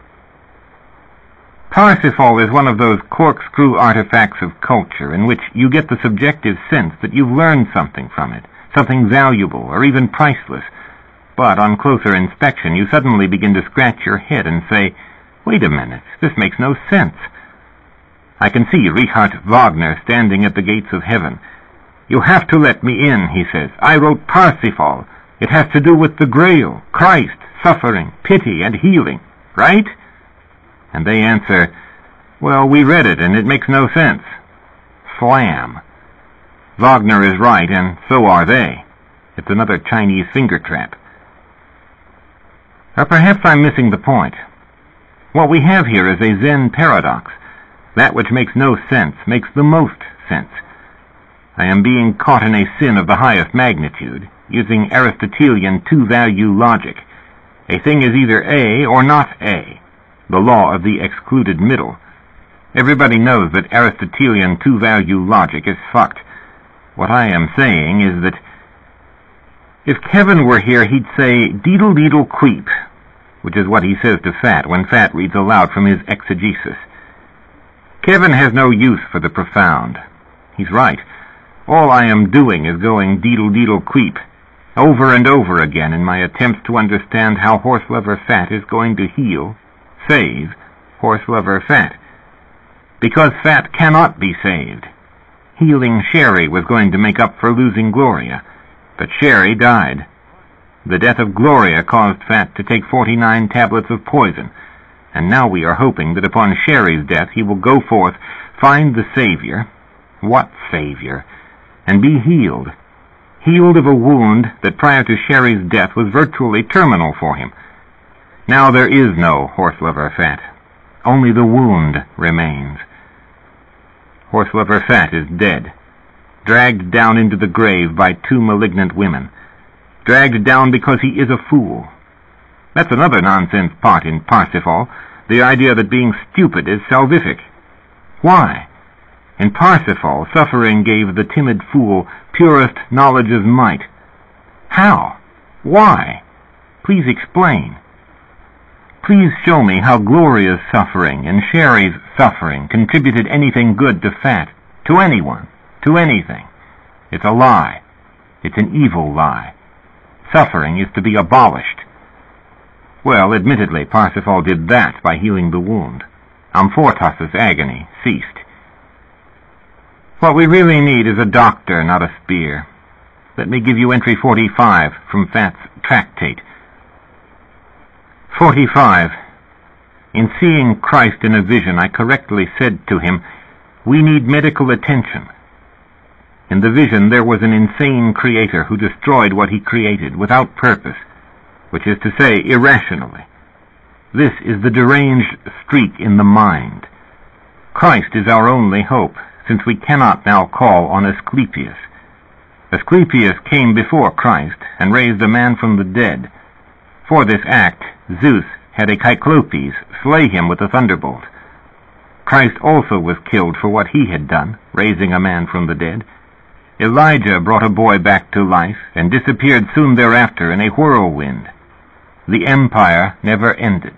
[SPEAKER 1] Parsifal is one of those corkscrew artifacts of culture in which you get the subjective sense that you've learned something from it, something valuable or even priceless, but on closer inspection you suddenly begin to scratch your head and say, wait a minute, this makes no sense. I can see Richard Wagner standing at the gates of heaven. You have to let me in, he says. I wrote Parsifal. It has to do with the Grail, Christ, suffering, pity, and healing, right? And they answer, well, we read it, and it makes no sense. Slam. Wagner is right, and so are they. It's another Chinese finger trap. Or perhaps I'm missing the point. What we have here is a Zen paradox. That which makes no sense makes the most sense. I am being caught in a sin of the highest magnitude, using Aristotelian two-value logic. A thing is either A or not A, the law of the excluded middle. Everybody knows that Aristotelian two-value logic is fucked. What I am saying is that if Kevin were here, he'd say, deedle-deedle creep, which is what he says to Fat when Fat reads aloud from his exegesis. Kevin has no use for the profound. He's right. All I am doing is going deedle-deedle creep over and over again in my attempts to understand how Horselover Fat is going to heal, save Horselover Fat. Because Fat cannot be saved. Healing Sherry was going to make up for losing Gloria, but Sherry died. The death of Gloria caused Fat to take 49 tablets of poison, and now we are hoping that upon Sherry's death he will go forth, find the Savior, what Savior, and be healed. Healed of a wound that prior to Sherry's death was virtually terminal for him. Now there is no Horselover Fat. Only the wound remains. Horselover Fat is dead, dragged down into the grave by two malignant women, dragged down because he is a fool. That's another nonsense part in Parsifal, the idea that being stupid is salvific. Why? In Parsifal, suffering gave the timid fool purest knowledge of might. How? Why? Please explain. Please show me how Gloria's suffering and Sherry's suffering contributed anything good to Fat, to anyone, to anything. It's a lie. It's an evil lie. Suffering is to be abolished. Well, admittedly, Parsifal did that by healing the wound. Amfortas's agony ceased. What we really need is a doctor, not a spear. Let me give you entry 45 from Fat's tractate. 45. In seeing Christ in a vision, I correctly said to him, we need medical attention. In the vision there was an insane creator who destroyed what he created without purpose, which is to say, irrationally. This is the deranged streak in the mind. Christ is our only hope, since we cannot now call on Asclepius. Asclepius came before Christ and raised a man from the dead. For this act, Zeus had a Cyclopes slay him with a thunderbolt. Christ also was killed for what he had done, raising a man from the dead. Elijah brought a boy back to life and disappeared soon thereafter in a whirlwind. The empire never ended.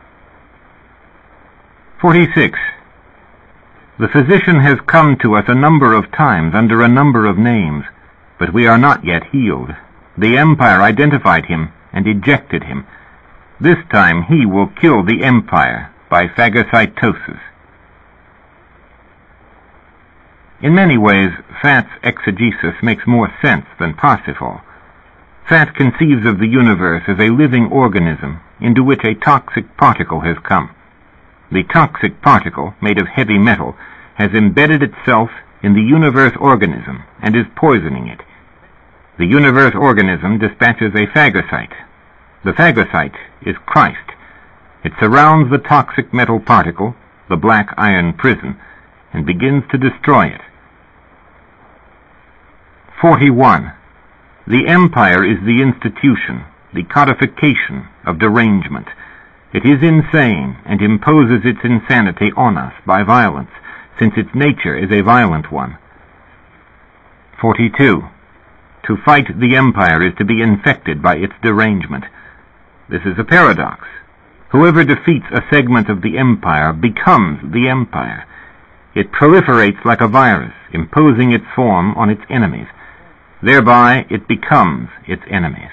[SPEAKER 1] 46. The physician has come to us a number of times under a number of names, but we are not yet healed. The empire identified him and ejected him. This time he will kill the empire by phagocytosis. In many ways, Fat's exegesis makes more sense than Parsifal. Fat conceives of the universe as a living organism into which a toxic particle has come. The toxic particle, made of heavy metal, has embedded itself in the universe organism and is poisoning it. The universe organism dispatches a phagocyte. The phagocyte is Christ. It surrounds the toxic metal particle, the black iron prison, and begins to destroy it. 41. The empire is the institution, the codification of derangement. It is insane and imposes its insanity on us by violence, since its nature is a violent one. 42. To fight the empire is to be infected by its derangement. This is a paradox. Whoever defeats a segment of the empire becomes the empire. It proliferates like a virus, imposing its form on its enemies. Thereby it becomes its enemies.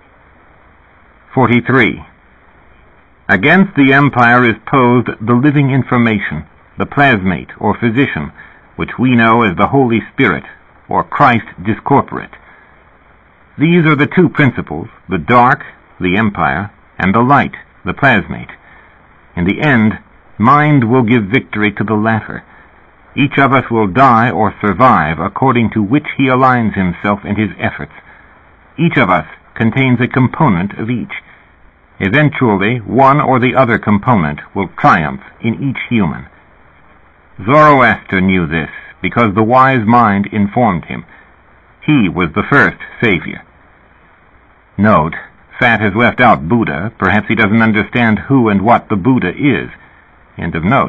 [SPEAKER 1] 43. Against the empire is posed the living information, the plasmate or physician, which we know as the Holy Spirit, or Christ discorporate. These are the two principles, the dark, the empire, and the light, the plasmate. In the end, mind will give victory to the latter. Each of us will die or survive according to which he aligns himself and his efforts. Each of us contains a component of each. Eventually, one or the other component will triumph in each human. Zoroaster knew this because the wise mind informed him. He was the first savior. Note, Fat has left out Buddha. Perhaps he doesn't understand who and what the Buddha is. End of note.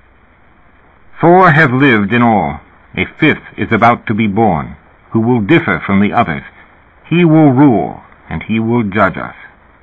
[SPEAKER 1] 4 have lived in all. A 5th is about to be born, who will differ from the others. He will rule, and he will judge us.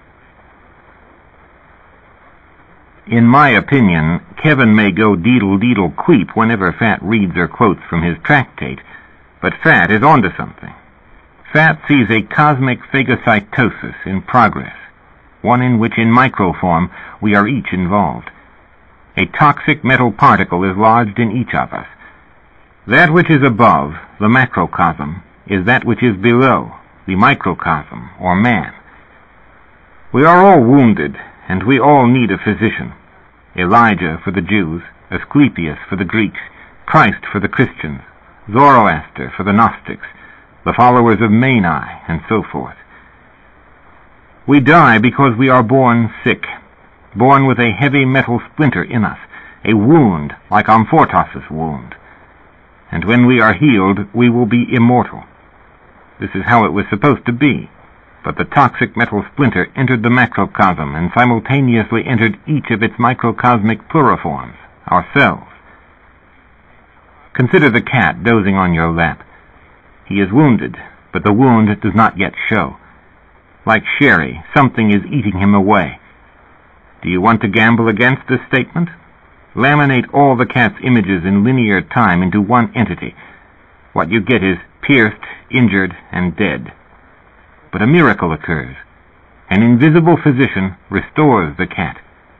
[SPEAKER 1] In my opinion, Kevin may go deedle-deedle-queep whenever Fat reads or quotes from his tractate, but Fat is onto something. Fat sees a cosmic phagocytosis in progress, one in which in microform we are each involved. A toxic metal particle is lodged in each of us. That which is above, the macrocosm, is that which is below, the microcosm, or man. We are all wounded, and we all need a physician. Elijah for the Jews, Asclepius for the Greeks, Christ for the Christians, Zoroaster for the Gnostics, the followers of Mani, and so forth. We die because we are born sick, born with a heavy metal splinter in us, a wound like Amfortas' wound. And when we are healed, we will be immortal. This is how it was supposed to be. But the toxic metal splinter entered the macrocosm and simultaneously entered each of its microcosmic pluriforms, ourselves. Consider the cat dozing on your lap. He is wounded, but the wound does not yet show. Like Sherry, something is eating him away. Do you want to gamble against this statement? Laminate all the cat's images in linear time into one entity. What you get is pierced, injured, and dead. But a miracle occurs. An invisible physician restores the cat.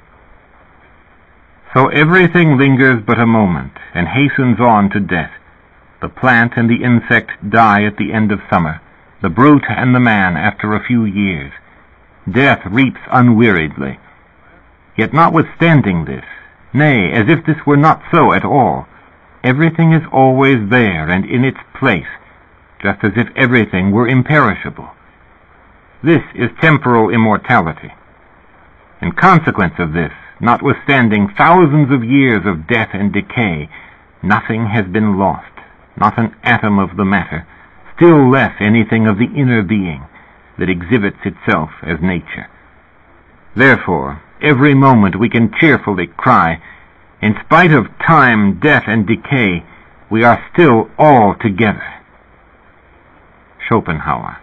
[SPEAKER 1] So everything lingers but a moment and hastens on to death. The plant and the insect die at the end of summer, the brute and the man after a few years. Death reaps unweariedly. Yet notwithstanding this, nay, as if this were not so at all, everything is always there and in its place, just as if everything were imperishable. This is temporal immortality. In consequence of this, notwithstanding thousands of years of death and decay, nothing has been lost, not an atom of the matter, still less anything of the inner being that exhibits itself as nature. Therefore, every moment we can cheerfully cry, in spite of time, death, and decay, we are still all together. Schopenhauer.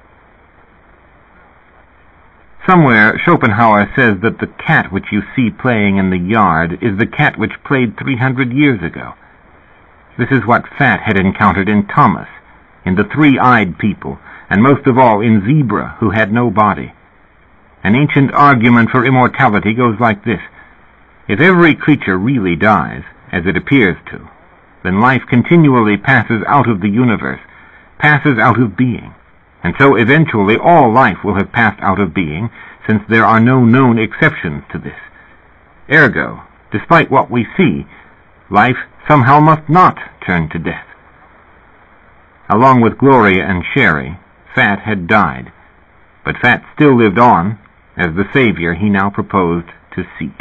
[SPEAKER 1] Somewhere, Schopenhauer says that the cat which you see playing in the yard is the cat which played 300 years ago. This is what Fat had encountered in Thomas, in the three-eyed people, and most of all in Zebra, who had no body. An ancient argument for immortality goes like this. If every creature really dies, as it appears to, then life continually passes out of the universe, passes out of being. And so eventually all life will have passed out of being, since there are no known exceptions to this. Ergo, despite what we see, life somehow must not turn to death. Along with Gloria and Sherry, Fat had died, but Fat still lived on as the savior he now proposed to seek.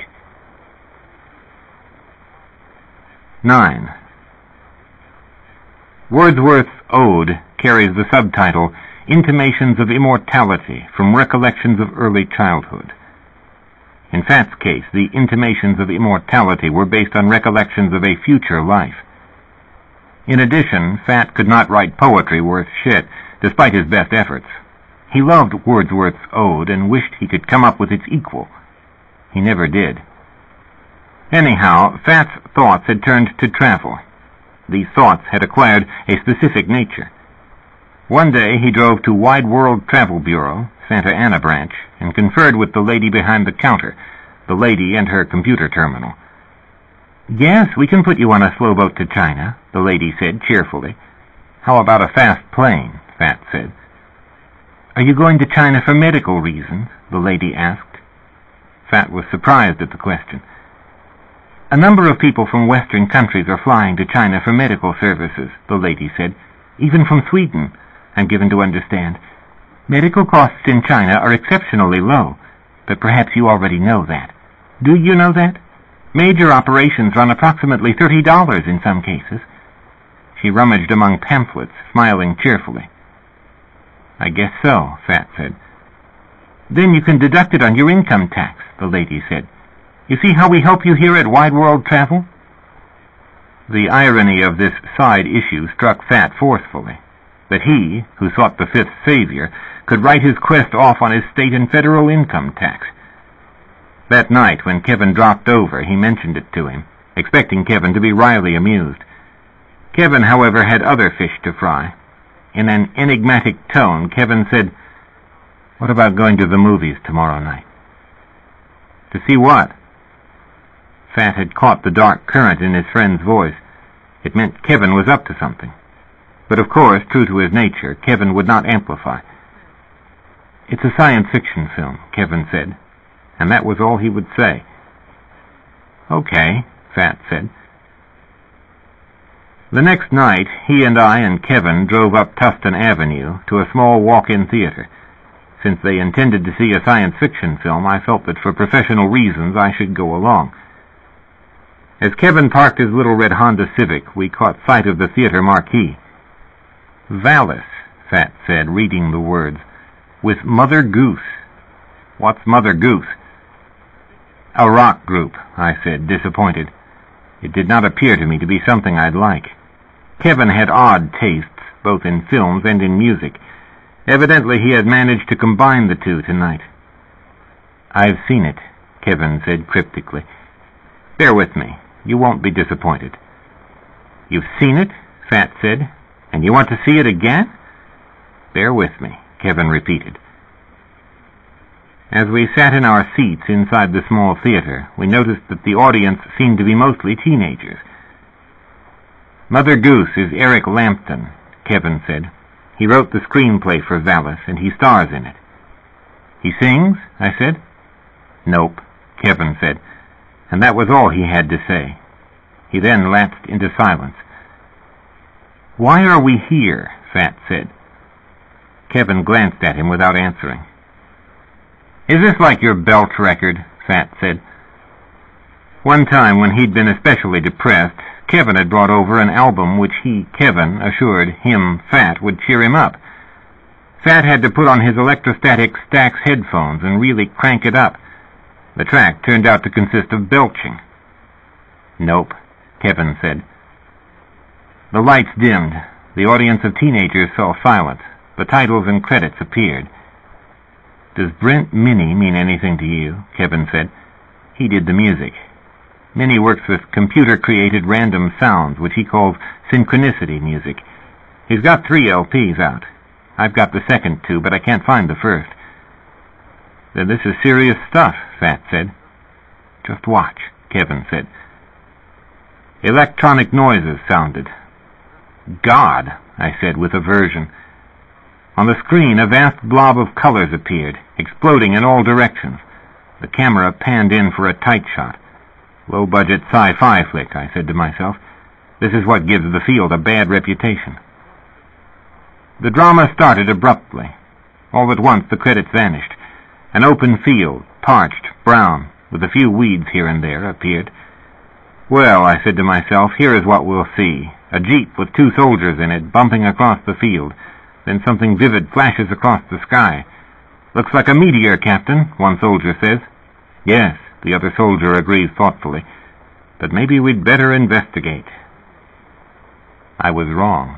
[SPEAKER 1] 9. Wordsworth's ode carries the subtitle, intimations of immortality from recollections of early childhood. In Fat's case, the intimations of immortality were based on recollections of a future life. In addition, Fat could not write poetry worth shit, despite his best efforts. He loved Wordsworth's Ode and wished he could come up with its equal. He never did. Anyhow, Fat's thoughts had turned to travel. These thoughts had acquired a specific nature. One day he drove to Wide World Travel Bureau, Santa Ana branch, and conferred with the lady behind the counter, the lady and her computer terminal. "Yes, we can put you on a slow boat to China," the lady said cheerfully. "How about a fast plane?" Fat said. "Are you going to China for medical reasons?" the lady asked. Fat was surprised at the question. "A number of people from Western countries are flying to China for medical services," the lady said. "Even from Sweden, I'm given to understand. Medical costs in China are exceptionally low, but perhaps you already know that. Do you know that? Major operations run approximately $30 in some cases." She rummaged among pamphlets, smiling cheerfully. "I guess so," Fat said. "Then you can deduct it on your income tax," the lady said. "You see how we help you here at Wide World Travel?" The irony of this side issue struck Fat forcefully, that he, who sought the fifth savior, could write his quest off on his state and federal income tax. That night, when Kevin dropped over, he mentioned it to him, expecting Kevin to be wryly amused. Kevin, however, had other fish to fry. In an enigmatic tone, Kevin said, "What about going to the movies tomorrow night?" "To see what?" Fat had caught the dark current in his friend's voice. It meant Kevin was up to something. But of course, true to his nature, Kevin would not amplify. "It's a science fiction film," Kevin said, and that was all he would say. "Okay," Fat said. The next night, he and I and Kevin drove up Tustin Avenue to a small walk-in theater. Since they intended to see a science fiction film, I felt that for professional reasons I should go along. As Kevin parked his little red Honda Civic, we caught sight of the theater marquee. "Valis," Fat said, reading the words, "with Mother Goose." "What's Mother Goose?" "A rock group," I said, disappointed. It did not appear to me to be something I'd like. Kevin had odd tastes, both in films and in music. Evidently he had managed to combine the two tonight. "I've seen it," Kevin said cryptically. "Bear with me. You won't be disappointed." "You've seen it?" Fat said. "And you want to see it again?" "Bear with me," Kevin repeated. As we sat in our seats inside the small theater, we noticed that the audience seemed to be mostly teenagers. "Mother Goose is Eric Lampton," Kevin said. "He wrote the screenplay for Valis, and he stars in it." "He sings?" I said. "Nope," Kevin said, and that was all he had to say. He then lapsed into silence. "Why are we here?" Fat said. Kevin glanced at him without answering. "Is this like your Belch record?" Fat said. One time, when he'd been especially depressed, Kevin had brought over an album which he, Kevin, assured him, Fat, would cheer him up. Fat had to put on his electrostatic Stax headphones and really crank it up. The track turned out to consist of belching. "Nope," Kevin said. The lights dimmed. The audience of teenagers fell silent. The titles and credits appeared. "Does Brent Minnie mean anything to you?" Kevin said. "He did the music. Minnie works with computer-created random sounds, which he calls synchronicity music. He's got 3 LPs out. I've got the second 2, but I can't find the first." "Then this is serious stuff," Fat said. "Just watch," Kevin said. Electronic noises sounded. "God," I said with aversion. On the screen, a vast blob of colors appeared, exploding in all directions. The camera panned in for a tight shot. "Low-budget sci-fi flick," I said to myself. "This is what gives the field a bad reputation." The drama started abruptly. All at once the credits vanished. An open field, parched, brown, with a few weeds here and there, appeared. "Well," I said to myself, "here is what we'll see. A jeep with 2 soldiers in it bumping across the field. Then something vivid flashes across the sky. "Looks like a meteor, Captain," one soldier says. "Yes," the other soldier agrees thoughtfully. "But maybe we'd better investigate." I was wrong.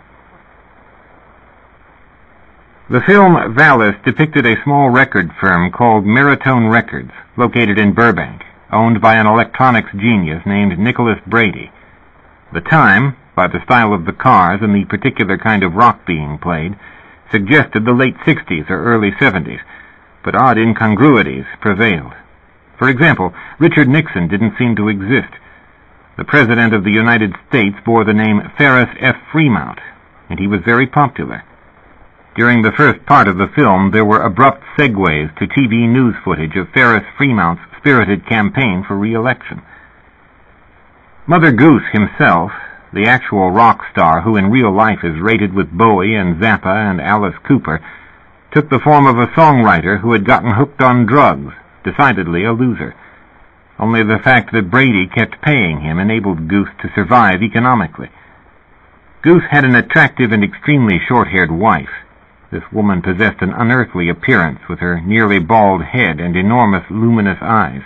[SPEAKER 1] The film Valis depicted a small record firm called Meritone Records, located in Burbank, owned by an electronics genius named Nicholas Brady. The time, by the style of the cars and the particular kind of rock being played, suggested the late 60s or early 70s, but odd incongruities prevailed. For example, Richard Nixon didn't seem to exist. The President of the United States bore the name Ferris F. Fremont, and he was very popular. During the first part of the film, there were abrupt segues to TV news footage of Ferris Fremont's spirited campaign for re-election. Mother Goose himself, the actual rock star who in real life is rated with Bowie and Zappa and Alice Cooper, took the form of a songwriter who had gotten hooked on drugs, decidedly a loser. Only the fact that Brady kept paying him enabled Goose to survive economically. Goose had an attractive and extremely short-haired wife. This woman possessed an unearthly appearance with her nearly bald head and enormous luminous eyes.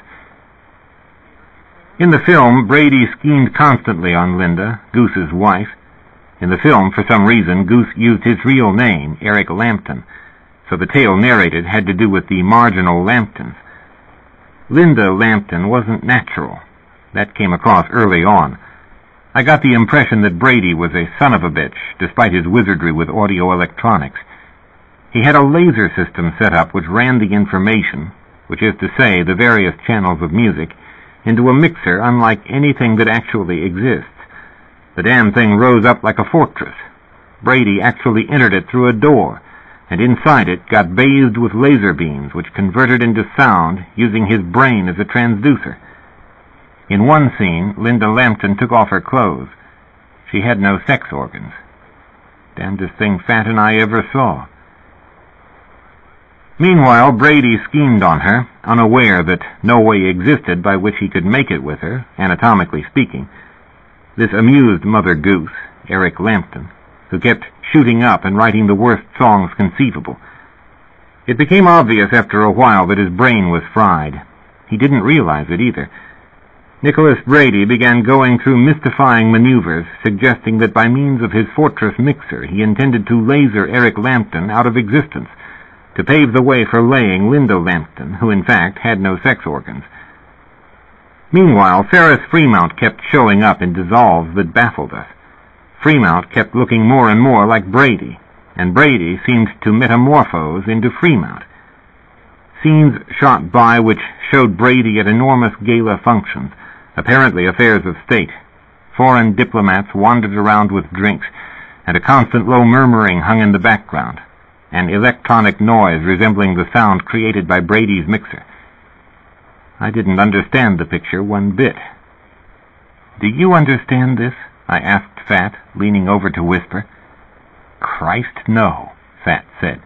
[SPEAKER 1] In the film, Brady schemed constantly on Linda, Goose's wife. In the film, for some reason, Goose used his real name, Eric Lampton, so the tale narrated had to do with the marginal Lamptons. Linda Lampton wasn't natural. That came across early on. I got the impression that Brady was a son of a bitch, despite his wizardry with audio electronics. He had a laser system set up which ran the information, which is to say the various channels of music, into a mixer unlike anything that actually exists. The damn thing rose up like a fortress. Brady actually entered it through a door, and inside it got bathed with laser beams which converted into sound using his brain as a transducer. In one scene, Linda Lampton took off her clothes. She had no sex organs. Damnedest thing Fat and I ever saw. Meanwhile, Brady schemed on her, unaware that no way existed by which he could make it with her, anatomically speaking. This amused Mother Goose, Eric Lampton, who kept shooting up and writing the worst songs conceivable. It became obvious after a while that his brain was fried. He didn't realize it either. Nicholas Brady began going through mystifying maneuvers, suggesting that by means of his fortress mixer he intended to laser Eric Lampton out of existence, to pave the way for laying Linda Lampton, who in fact had no sex organs. Meanwhile, Ferris Fremont kept showing up in dissolves that baffled us. Fremont kept looking more and more like Brady, and Brady seemed to metamorphose into Fremont. Scenes shot by which showed Brady at enormous gala functions, apparently affairs of state. Foreign diplomats wandered around with drinks, and a constant low murmuring hung in the background, an electronic noise resembling the sound created by Brady's mixer. I didn't understand the picture one bit. "Do you understand this?" I asked Fat, leaning over to whisper. "Christ, no," Fat said.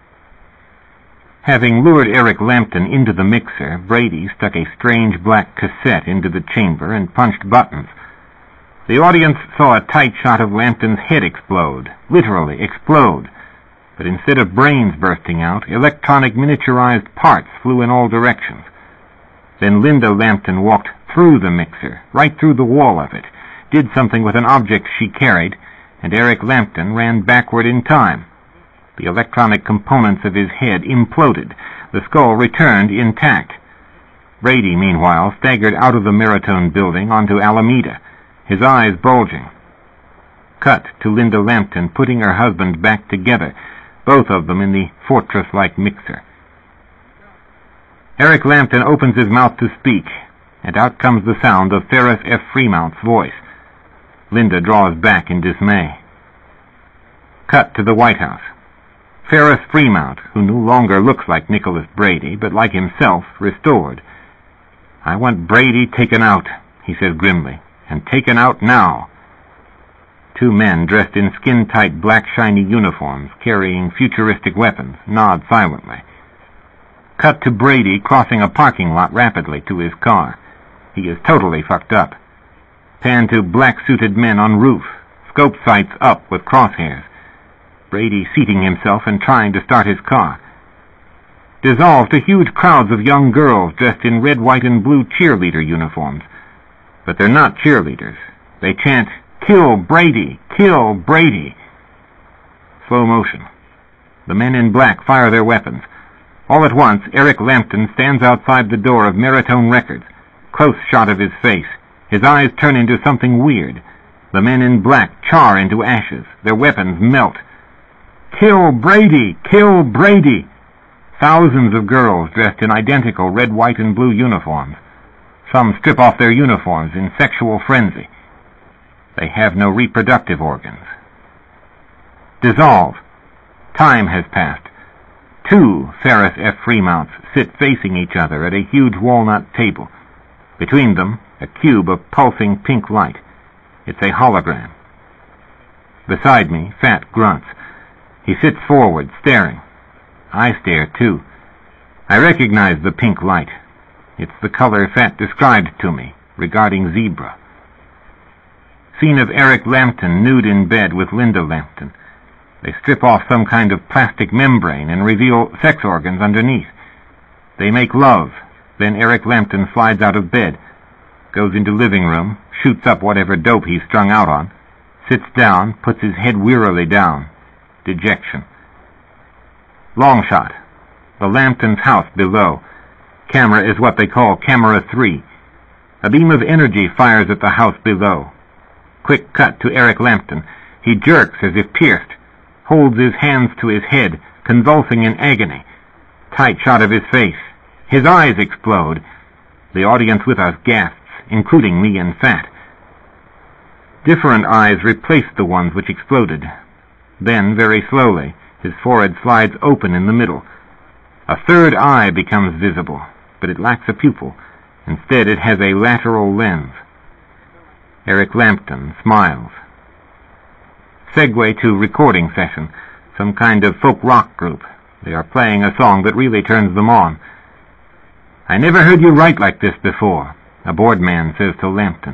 [SPEAKER 1] Having lured Eric Lampton into the mixer, Brady stuck a strange black cassette into the chamber and punched buttons. The audience saw a tight shot of Lampton's head explode, literally explode, but instead of brains bursting out, electronic miniaturized parts flew in all directions. Then Linda Lampton walked through the mixer, right through the wall of it, did something with an object she carried, and Eric Lampton ran backward in time. The electronic components of his head imploded. The skull returned intact. Brady, meanwhile, staggered out of the Meritone building onto Alameda, his eyes bulging. Cut to Linda Lampton putting her husband back together, both of them in the fortress-like mixer. Eric Lampton opens his mouth to speak, and out comes the sound of Ferris F. Fremont's voice. Linda draws back in dismay. Cut to the White House. Ferris Fremont, who no longer looks like Nicholas Brady, but like himself, restored. "I want Brady taken out," he says grimly, "and taken out now." Two men dressed in skin-tight black shiny uniforms, carrying futuristic weapons, nod silently. Cut to Brady crossing a parking lot rapidly to his car. He is totally fucked up. Pan to black-suited men on roof, scope sights up with crosshairs. Brady seating himself and trying to start his car. Dissolve to huge crowds of young girls dressed in red, white, and blue cheerleader uniforms. But they're not cheerleaders. They chant, "Kill Brady! Kill Brady!" Slow motion. The men in black fire their weapons. All at once, Eric Lampton stands outside the door of Maritone Records. Close shot of his face. His eyes turn into something weird. The men in black char into ashes. Their weapons melt. "Kill Brady! Kill Brady!" Thousands of girls dressed in identical red, white, and blue uniforms. Some strip off their uniforms in sexual frenzy. They have no reproductive organs. Dissolve. Time has passed. 2 Ferris F. Fremounts sit facing each other at a huge walnut table. Between them, a cube of pulsing pink light. It's a hologram. Beside me, Fat grunts. He sits forward, staring. I stare, too. I recognize the pink light. It's the color Fat described to me, regarding zebra. Scene of Eric Lampton nude in bed with Linda Lampton. They strip off some kind of plastic membrane and reveal sex organs underneath. They make love. Then Eric Lampton slides out of bed, goes into living room, shoots up whatever dope he's strung out on, sits down, puts his head wearily down. Dejection. Long shot. The Lamptons' house below. Camera is what they call camera 3. A beam of energy fires at the house below. Quick cut to Eric Lampton. He jerks as if pierced, holds his hands to his head, convulsing in agony. Tight shot of his face. His eyes explode. The audience with us gasps, including me and Fat. Different eyes replace the ones which exploded. Then, very slowly, his forehead slides open in the middle. A third eye becomes visible, but it lacks a pupil. Instead, it has a lateral lens. Eric Lampton smiles. Segue to recording session, some kind of folk rock group. They are playing a song that really turns them on. "I never heard you write like this before," a board man says to Lampton.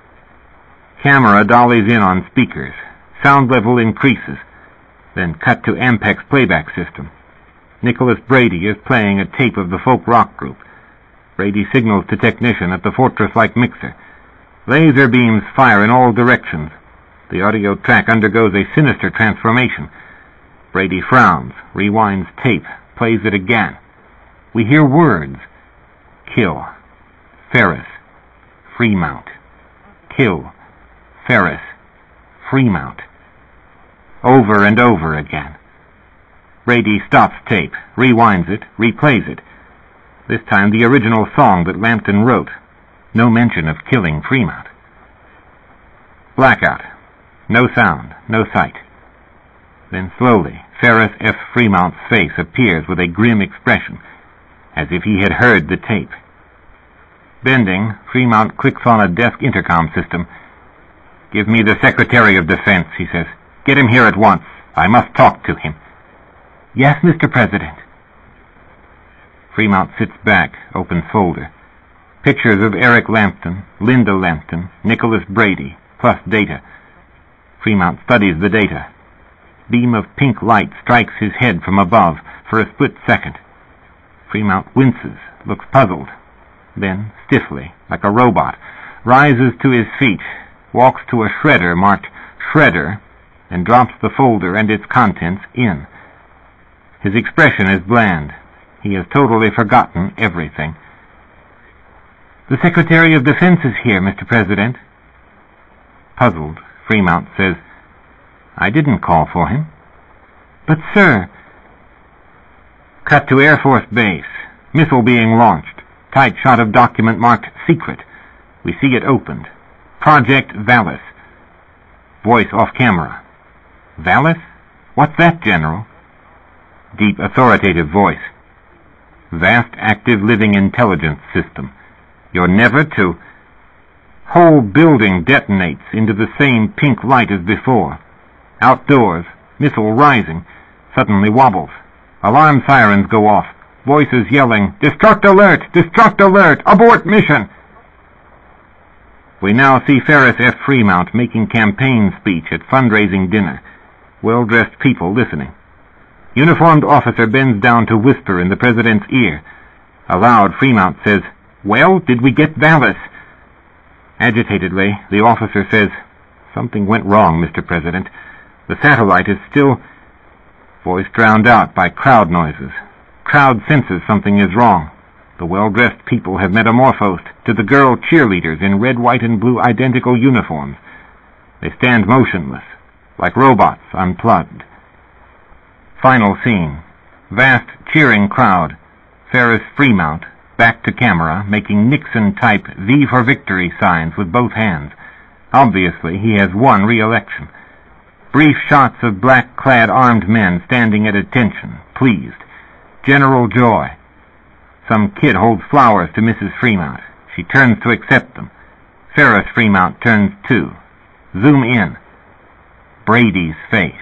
[SPEAKER 1] Camera dollies in on speakers. Sound level increases. Then cut to Ampex playback system. Nicholas Brady is playing a tape of the folk rock group. Brady signals to technician at the fortress-like mixer. Laser beams fire in all directions. The audio track undergoes a sinister transformation. Brady frowns, rewinds tape, plays it again. We hear words. Kill. Ferris. Fremount. Kill. Ferris. Fremount. Over and over again. Brady stops tape, rewinds it, replays it. This time the original song that Lampton wrote. No mention of killing Fremount. Blackout. No sound, no sight. Then slowly, Ferris F. Fremount's face appears with a grim expression, as if he had heard the tape. Bending, Fremount clicks on a desk intercom system. "Give me the Secretary of Defense," he says. "Get him here at once. I must talk to him." "Yes, Mr. President." Fremount sits back, opens folder. Pictures of Eric Lampton, Linda Lampton, Nicholas Brady, plus data. Fremount studies the data. Beam of pink light strikes his head from above for a split second. Fremount winces, looks puzzled. Then, stiffly, like a robot, rises to his feet, walks to a shredder marked Shredder, and drops the folder and its contents in. His expression is bland. He has totally forgotten everything. "The Secretary of Defense is here, Mr. President." Puzzled, Fremount says, "I didn't call for him." "But, sir—" Cut to Air Force Base. Missile being launched. Tight shot of document marked Secret. We see it opened. Project Valis. Voice off camera. "Valis? What's that, General?" Deep authoritative voice. "Vast active living intelligence system. You're never to—" Whole building detonates into the same pink light as before. Outdoors, missile rising, suddenly wobbles. Alarm sirens go off. Voices yelling, "Destruct alert! Destruct alert! Abort mission!" We now see Ferris F. Fremount making campaign speech at fundraising dinner. Well-dressed people listening. Uniformed officer bends down to whisper in the president's ear. Aloud, Fremont says, "Well, did we get Vallis?" Agitatedly, the officer says, "Something went wrong, Mr. President. The satellite is still—" Voice drowned out by crowd noises. Crowd senses something is wrong. The well-dressed people have metamorphosed to the girl cheerleaders in red, white, and blue identical uniforms. They stand motionless, like robots unplugged. Final scene. Vast cheering crowd. Ferris Fremont, back to camera, making Nixon-type V for Victory signs with both hands. Obviously, he has won re-election. Brief shots of black-clad armed men standing at attention, pleased. General joy. Some kid holds flowers to Mrs. Fremont. She turns to accept them. Ferris Fremont turns too. Zoom in. Brady's face.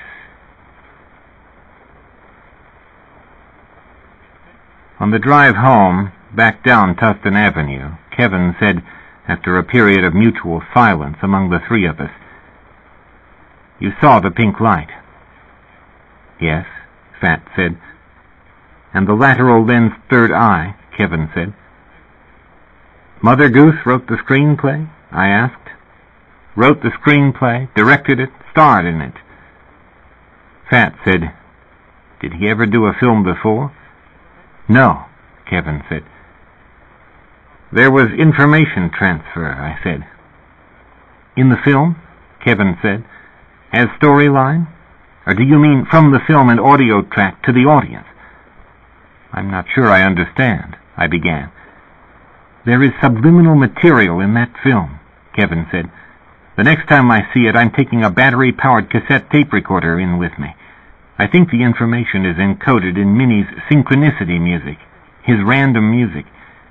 [SPEAKER 1] On the drive home, back down Tustin Avenue, Kevin said, after a period of mutual silence among the three of us, "You saw the pink light." "Yes," Fat said. "And the lateral lens third eye," Kevin said. "Mother Goose wrote the screenplay?" I asked. "Wrote the screenplay, directed it, starred in it." Fat said, "Did he ever do a film before?" "No," Kevin said. "There was information transfer," I said. "In the film?" Kevin said. "As storyline? Or do you mean from the film and audio track to the audience?" "I'm not sure I understand," I began. "There is subliminal material in that film," Kevin said. "The next time I see it, I'm taking a battery-powered cassette tape recorder in with me. I think the information is encoded in Minnie's synchronicity music, his random music."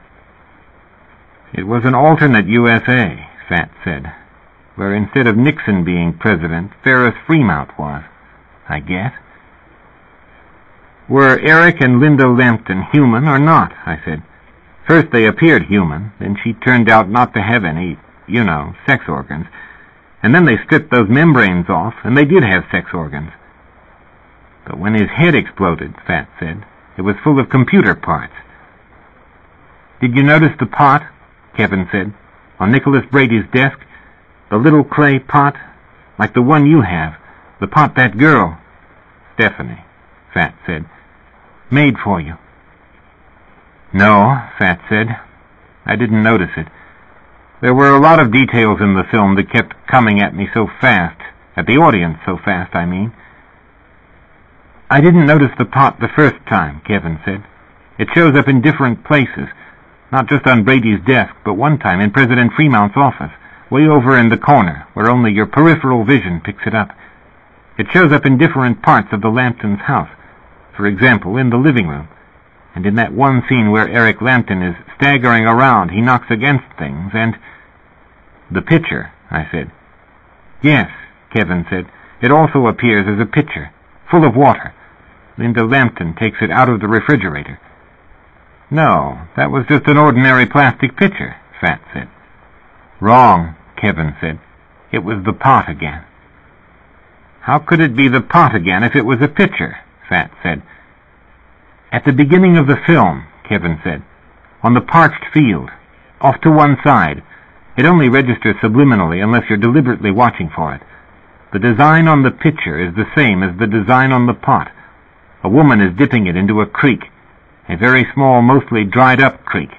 [SPEAKER 1] "It was an alternate USA," Fat said, "where instead of Nixon being president, Ferris Fremont was, I guess." "Were Eric and Linda Lampton human or not?" I said. "First they appeared human, then she turned out not to have any, sex organs, and then they stripped those membranes off, and they did have sex organs." "But when his head exploded," Fat said, "it was full of computer parts." "Did you notice the pot?" Kevin said, "on Nicholas Brady's desk? The little clay pot, like the one you have, the pot that girl—" "Stephanie," Fat said, "made for you." "No," Fat said, "I didn't notice it. There were a lot of details in the film that kept coming at me so fast, at the audience so fast, I mean." "I didn't notice the pot the first time," Kevin said. "It shows up in different places, not just on Brady's desk, but one time in President Fremont's office, way over in the corner, where only your peripheral vision picks it up. It shows up in different parts of the Lamptons' house, for example, in the living room. And in that one scene where Eric Lampton is staggering around, he knocks against things, and—" "The pitcher," I said. "Yes," Kevin said. "It also appears as a pitcher, full of water. Linda Lampton takes it out of the refrigerator." "No, that was just an ordinary plastic pitcher," Fat said. "Wrong," Kevin said. "It was the pot again." "How could it be the pot again if it was a pitcher?" Fat said. "At the beginning of the film," Kevin said, "on the parched field, off to one side. It only registers subliminally unless you're deliberately watching for it. The design on the pitcher is the same as the design on the pot. A woman is dipping it into a creek, a very small, mostly dried-up creek."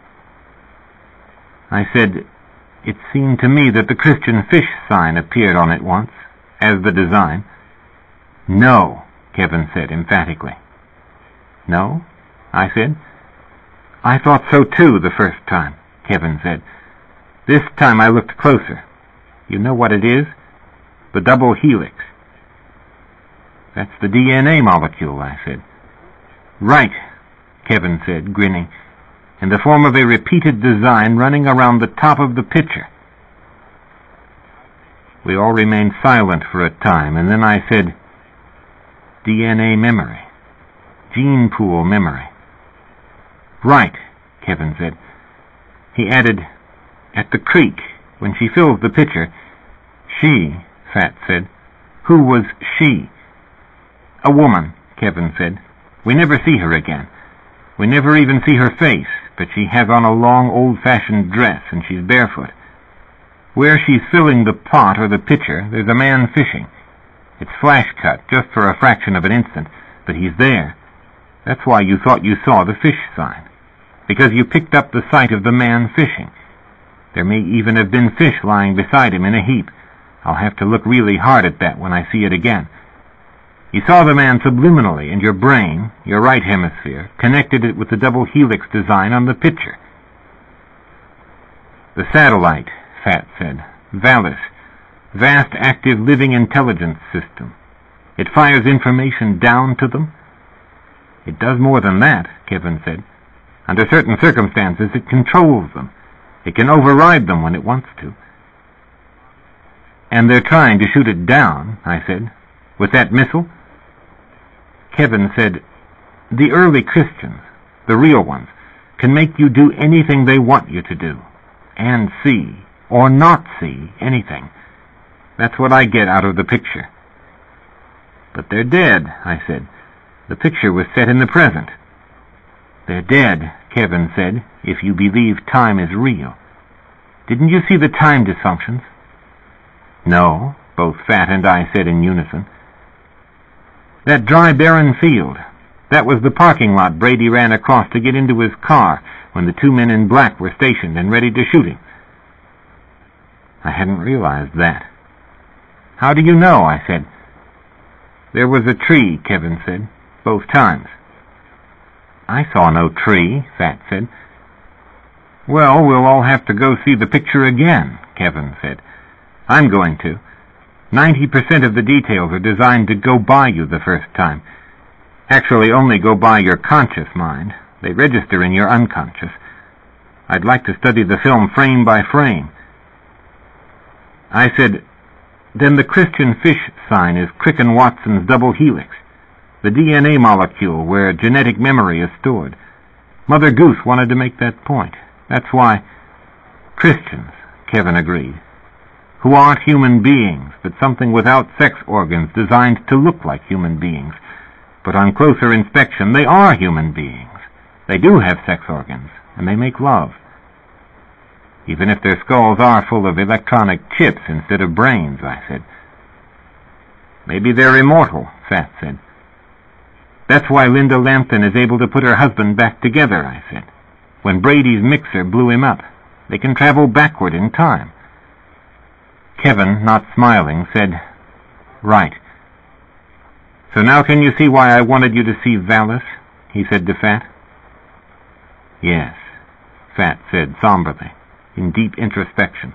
[SPEAKER 1] I said, "It seemed to me that the Christian fish sign appeared on it once, as the design." "No," Kevin said emphatically. "No?" I said. "I thought so too the first time," Kevin said. "This time I looked closer. You know what it is? The double helix." "That's the DNA molecule," I said. "Right," Kevin said, grinning, "in the form of a repeated design running around the top of the pitcher." We all remained silent for a time, and then I said, "DNA memory. Gene pool memory." "Right," Kevin said. He added, "At the creek, when she fills the pitcher—" "She," Fat said. "Who was she?" A woman, Kevin said. We never see her again. We never even see her face, but she has on a long, old-fashioned dress, and she's barefoot. Where she's filling the pot or the pitcher, there's a man fishing. It's flash-cut, just for a fraction of an instant, but he's there. That's why you thought you saw the fish sign, because you picked up the sight of the man fishing. There may even have been fish lying beside him in a heap. I'll have to look really hard at that when I see it again. You saw the man subliminally, and your brain, your right hemisphere, connected it with the double helix design on the pitcher. The satellite, Fat said. Valis. Vast active living intelligence system. It fires information down to them? It does more than that, Kevin said. Under certain circumstances, it controls them. It can override them when it wants to. And they're trying to shoot it down, I said. With that missile? Kevin said, the early Christians, the real ones, can make you do anything they want you to do, and see, or not see, anything. That's what I get out of the picture. But they're dead, I said. The picture was set in the present. They're dead, Kevin said, if you believe time is real. Didn't you see the time dysfunctions? No, both Fat and I said in unison. That dry, barren field, that was the parking lot Brady ran across to get into his car when the two men in black were stationed and ready to shoot him. I hadn't realized that. How do you know? I said. There was a tree, Kevin said, both times. I saw no tree, Fat said. Well, we'll all have to go see the picture again, Kevin said. I'm going to. 90% of the details are designed to go by you the first time. Actually, only go by your conscious mind. They register in your unconscious. I'd like to study the film frame by frame. I said, then the Christian fish sign is Crick and Watson's double helix, the DNA molecule where genetic memory is stored. Mother Goose wanted to make that point. That's why Christians, Kevin agreed, who aren't human beings, but something without sex organs designed to look like human beings. But on closer inspection, they are human beings. They do have sex organs, and they make love. Even if their skulls are full of electronic chips instead of brains, I said. Maybe they're immortal, Fat said. That's why Linda Lambton is able to put her husband back together, I said. When Brady's mixer blew him up, they can travel backward in time. Kevin, not smiling, said, right. So now can you see why I wanted you to see Valis? He said to Fat. Yes, Fat said somberly, in deep introspection.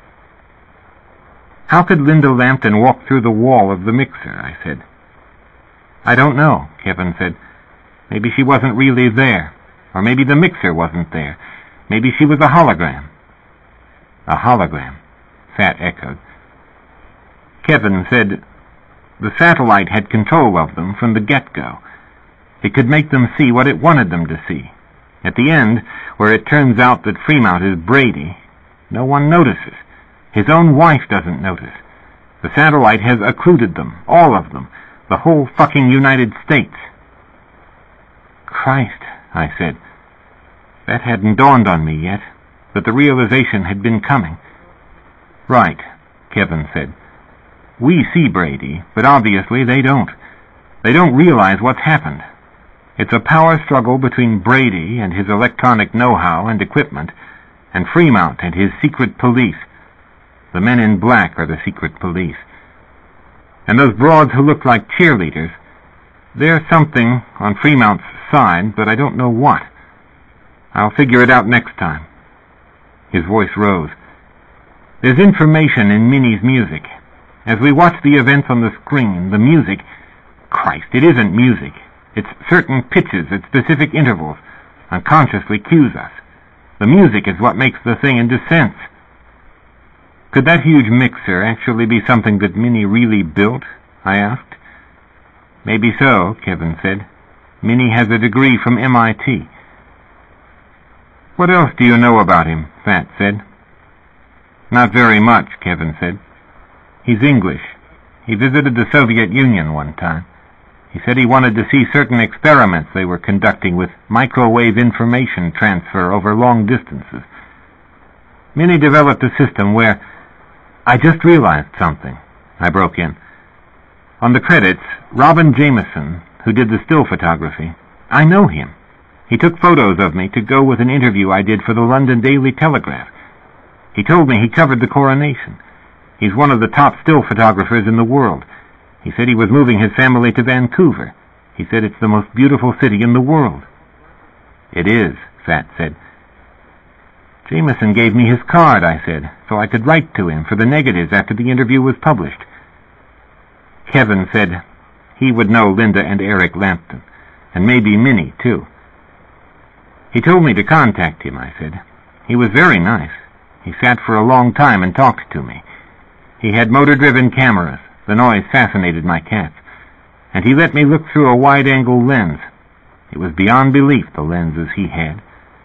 [SPEAKER 1] How could Linda Lambton walk through the wall of the mixer? I said. I don't know, Kevin said. Maybe she wasn't really there, or maybe the mixer wasn't there. Maybe she was a hologram. A hologram, Fat echoed. Kevin said, the satellite had control of them from the get-go. It could make them see what it wanted them to see. At the end, where it turns out that Fremont is Brady, no one notices. His own wife doesn't notice. The satellite has occluded them, all of them, the whole fucking United States. Christ, I said. That hadn't dawned on me yet, but the realization had been coming. Right, Kevin said. We see Brady, but obviously they don't. They don't realize what's happened. It's a power struggle between Brady and his electronic know-how and equipment, and Fremont and his secret police. The men in black are the secret police. And those broads who look like cheerleaders, they're something on Fremont's side, but I don't know what. I'll figure it out next time. His voice rose. There's information in Minnie's music. As we watch the events on the screen, the music... Christ, it isn't music. It's certain pitches at specific intervals unconsciously cues us. The music is what makes the thing into sense. Could that huge mixer actually be something that Minnie really built? I asked. Maybe so, Kevin said. Minnie has a degree from MIT. What else do you know about him? Fat said. Not very much, Kevin said. He's English. He visited the Soviet Union one time. He said he wanted to see certain experiments they were conducting with microwave information transfer over long distances. Minnie developed a system where... I just realized something, I broke in. On the credits, Robin Jameson, who did the still photography, I know him. He took photos of me to go with an interview I did for the London Daily Telegraph. He told me he covered the coronation. He's one of the top still photographers in the world. He said he was moving his family to Vancouver. He said it's the most beautiful city in the world. It is, Fat said. Jameson gave me his card, I said, so I could write to him for the negatives after the interview was published. Kevin said he would know Linda and Eric Lampton, and maybe Minnie, too. He told me to contact him, I said. He was very nice. He sat for a long time and talked to me. He had motor-driven cameras. The noise fascinated my cats. And he let me look through a wide-angle lens. It was beyond belief, the lenses he had.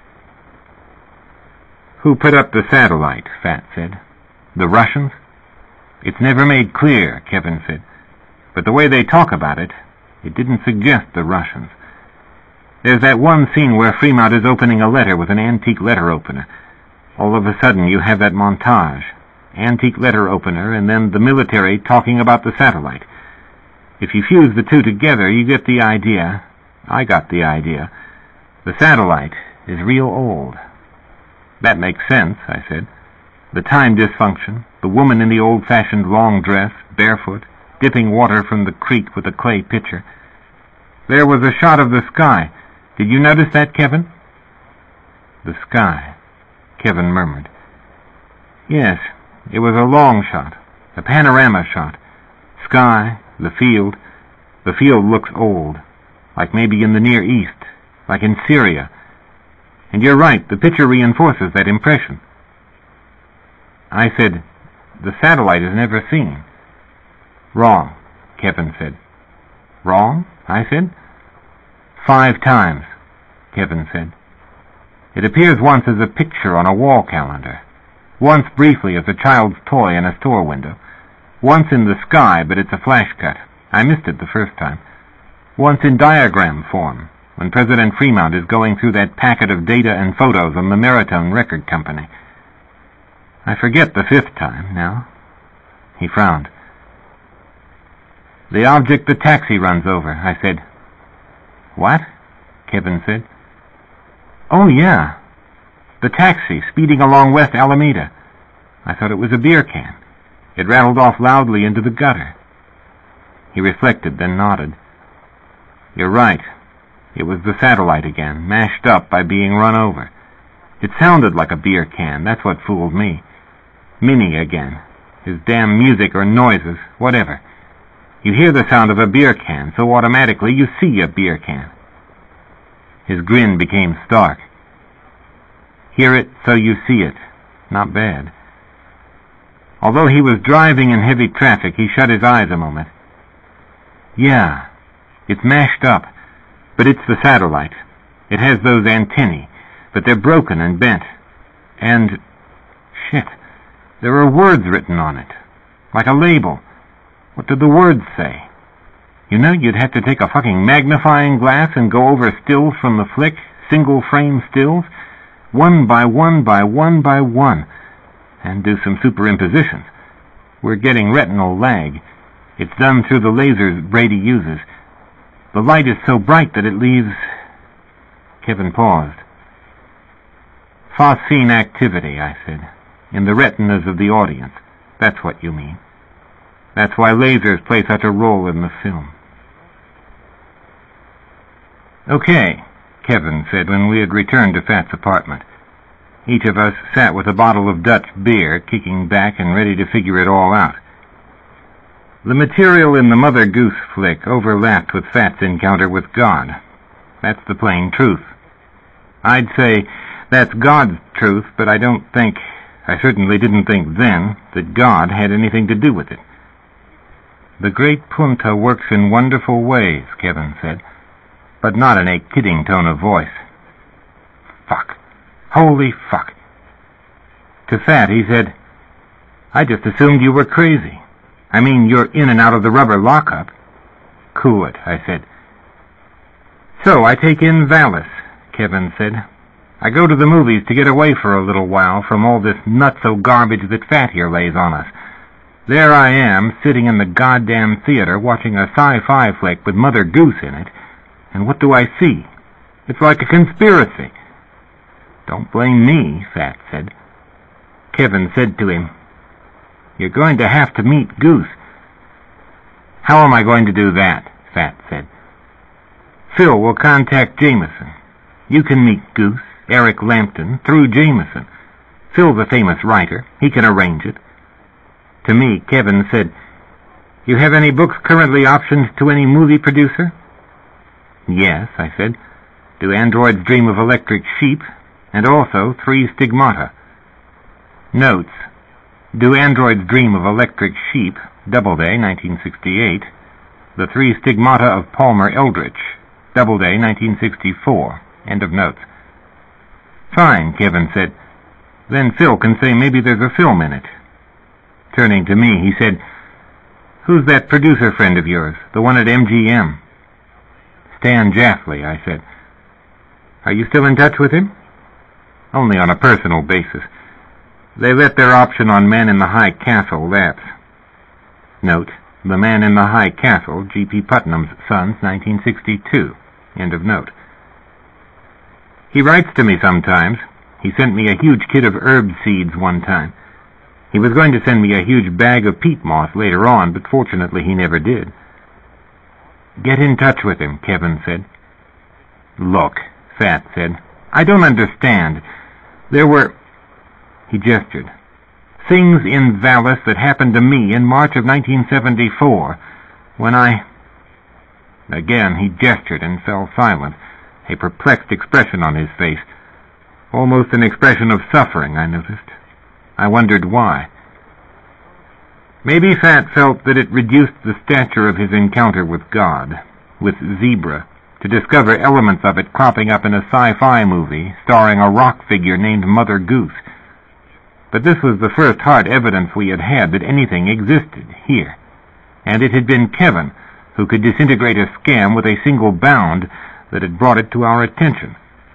[SPEAKER 1] Who put up the satellite? Fat said. The Russians? It's never made clear, Kevin said. But the way they talk about it, it didn't suggest the Russians. There's that one scene where Fremont is opening a letter with an antique letter opener. All of a sudden you have that montage. Antique letter opener and then the military talking about the satellite. If you fuse the two together, you get the idea. I got the idea. The satellite is real old. That makes sense, I said. The time dysfunction, the woman in the old-fashioned long dress, barefoot, dipping water from the creek with a clay pitcher. There was a shot of the sky. Did you notice that, Kevin? The sky, Kevin murmured. Yes, it was a long shot, a panorama shot. Sky, the field. The field looks old, like maybe in the Near East, like in Syria. And you're right, the picture reinforces that impression. I said, the satellite is never seen. Wrong, Kevin said. Wrong? I said. 5 times, Kevin said. It appears once as a picture on a wall calendar, once briefly as a child's toy in a store window, once in the sky, but it's a flash cut. I missed it the first time. Once in diagram form, when President Fremont is going through that packet of data and photos on the Maratone Record Company. I forget the 5th time now. He frowned. The object the taxi runs over, I said. What? Kevin said. Oh, yeah. The taxi speeding along West Alameda. I thought it was a beer can. It rattled off loudly into the gutter. He reflected, then nodded. You're right. It was the satellite again, mashed up by being run over. It sounded like a beer can. That's what fooled me. Minnie again. His damn music or noises, whatever. You hear the sound of a beer can, so automatically you see a beer can. His grin became stark. Hear it so you see it. Not bad. Although he was driving in heavy traffic, he shut his eyes a moment. Yeah, it's mashed up, but it's the satellite. It has those antennae, but they're broken and bent. And, shit, there are words written on it, like a label. What did the words say? You know, you'd have to take a fucking magnifying glass and go over stills from the flick, single-frame stills, one by one by one by one, and do some superimpositions. We're getting retinal lag. It's done through the lasers Brady uses. The light is so bright that it leaves... Kevin paused. Phosphine activity, I said, in the retinas of the audience. That's what you mean. That's why lasers play such a role in the film. Okay, Kevin said when we had returned to Fat's apartment. Each of us sat with a bottle of Dutch beer, kicking back and ready to figure it all out. The material in the Mother Goose flick overlapped with Fat's encounter with God. That's the plain truth. I'd say that's God's truth, but I certainly didn't think then that God had anything to do with it. The great Punta works in wonderful ways, Kevin said, but not in a kidding tone of voice. Fuck. Holy fuck. To Fat, he said, I just assumed you were crazy. I mean, you're in and out of the rubber lockup. Cool it, I said. So I take in Valis, Kevin said. I go to the movies to get away for a little while from all this nutso garbage that Fat here lays on us. There I am, sitting in the goddamn theater watching a sci-fi flick with Mother Goose in it, and what do I see? It's like a conspiracy. Don't blame me, Fat said. Kevin said to him, You're going to have to meet Goose. How am I going to do that? Fat said. Phil will contact Jameson. You can meet Goose, Eric Lampton, through Jameson. Phil's a famous writer. He can arrange it. To me, Kevin said, You have any books currently optioned to any movie producer? Yes, I said. Do Androids Dream of Electric Sheep? And also 3 Stigmata. Notes. Do Androids Dream of Electric Sheep, Doubleday, 1968. The 3 Stigmata of Palmer Eldritch, Doubleday, 1964. End of notes. Fine, Kevin said. Then Phil can say maybe there's a film in it. Turning to me, he said, Who's that producer friend of yours, the one at MGM? Stan Jaffley, I said. Are you still in touch with him? Only on a personal basis. They let their option on Man in the High Castle lapse. Note, The Man in the High Castle, G.P. Putnam's Sons, 1962. End of note. He writes to me sometimes. He sent me a huge kit of herb seeds one time. He was going to send me a huge bag of peat moss later on, but fortunately he never did. Get in touch with him, Kevin said. Look, Fat said, I don't understand. There were... He gestured. Things in Valis that happened to me in March of 1974, when I... Again he gestured and fell silent, a perplexed expression on his face. Almost an expression of suffering, I noticed. I wondered why. Maybe Fat felt that it reduced the stature of his encounter with God, with Zebra, to discover elements of it cropping up in a sci-fi movie starring a rock figure named Mother Goose. But this was the first hard evidence we had had that anything existed here, and it had been Kevin who could disintegrate a scam with a single bound that had brought it to our attention.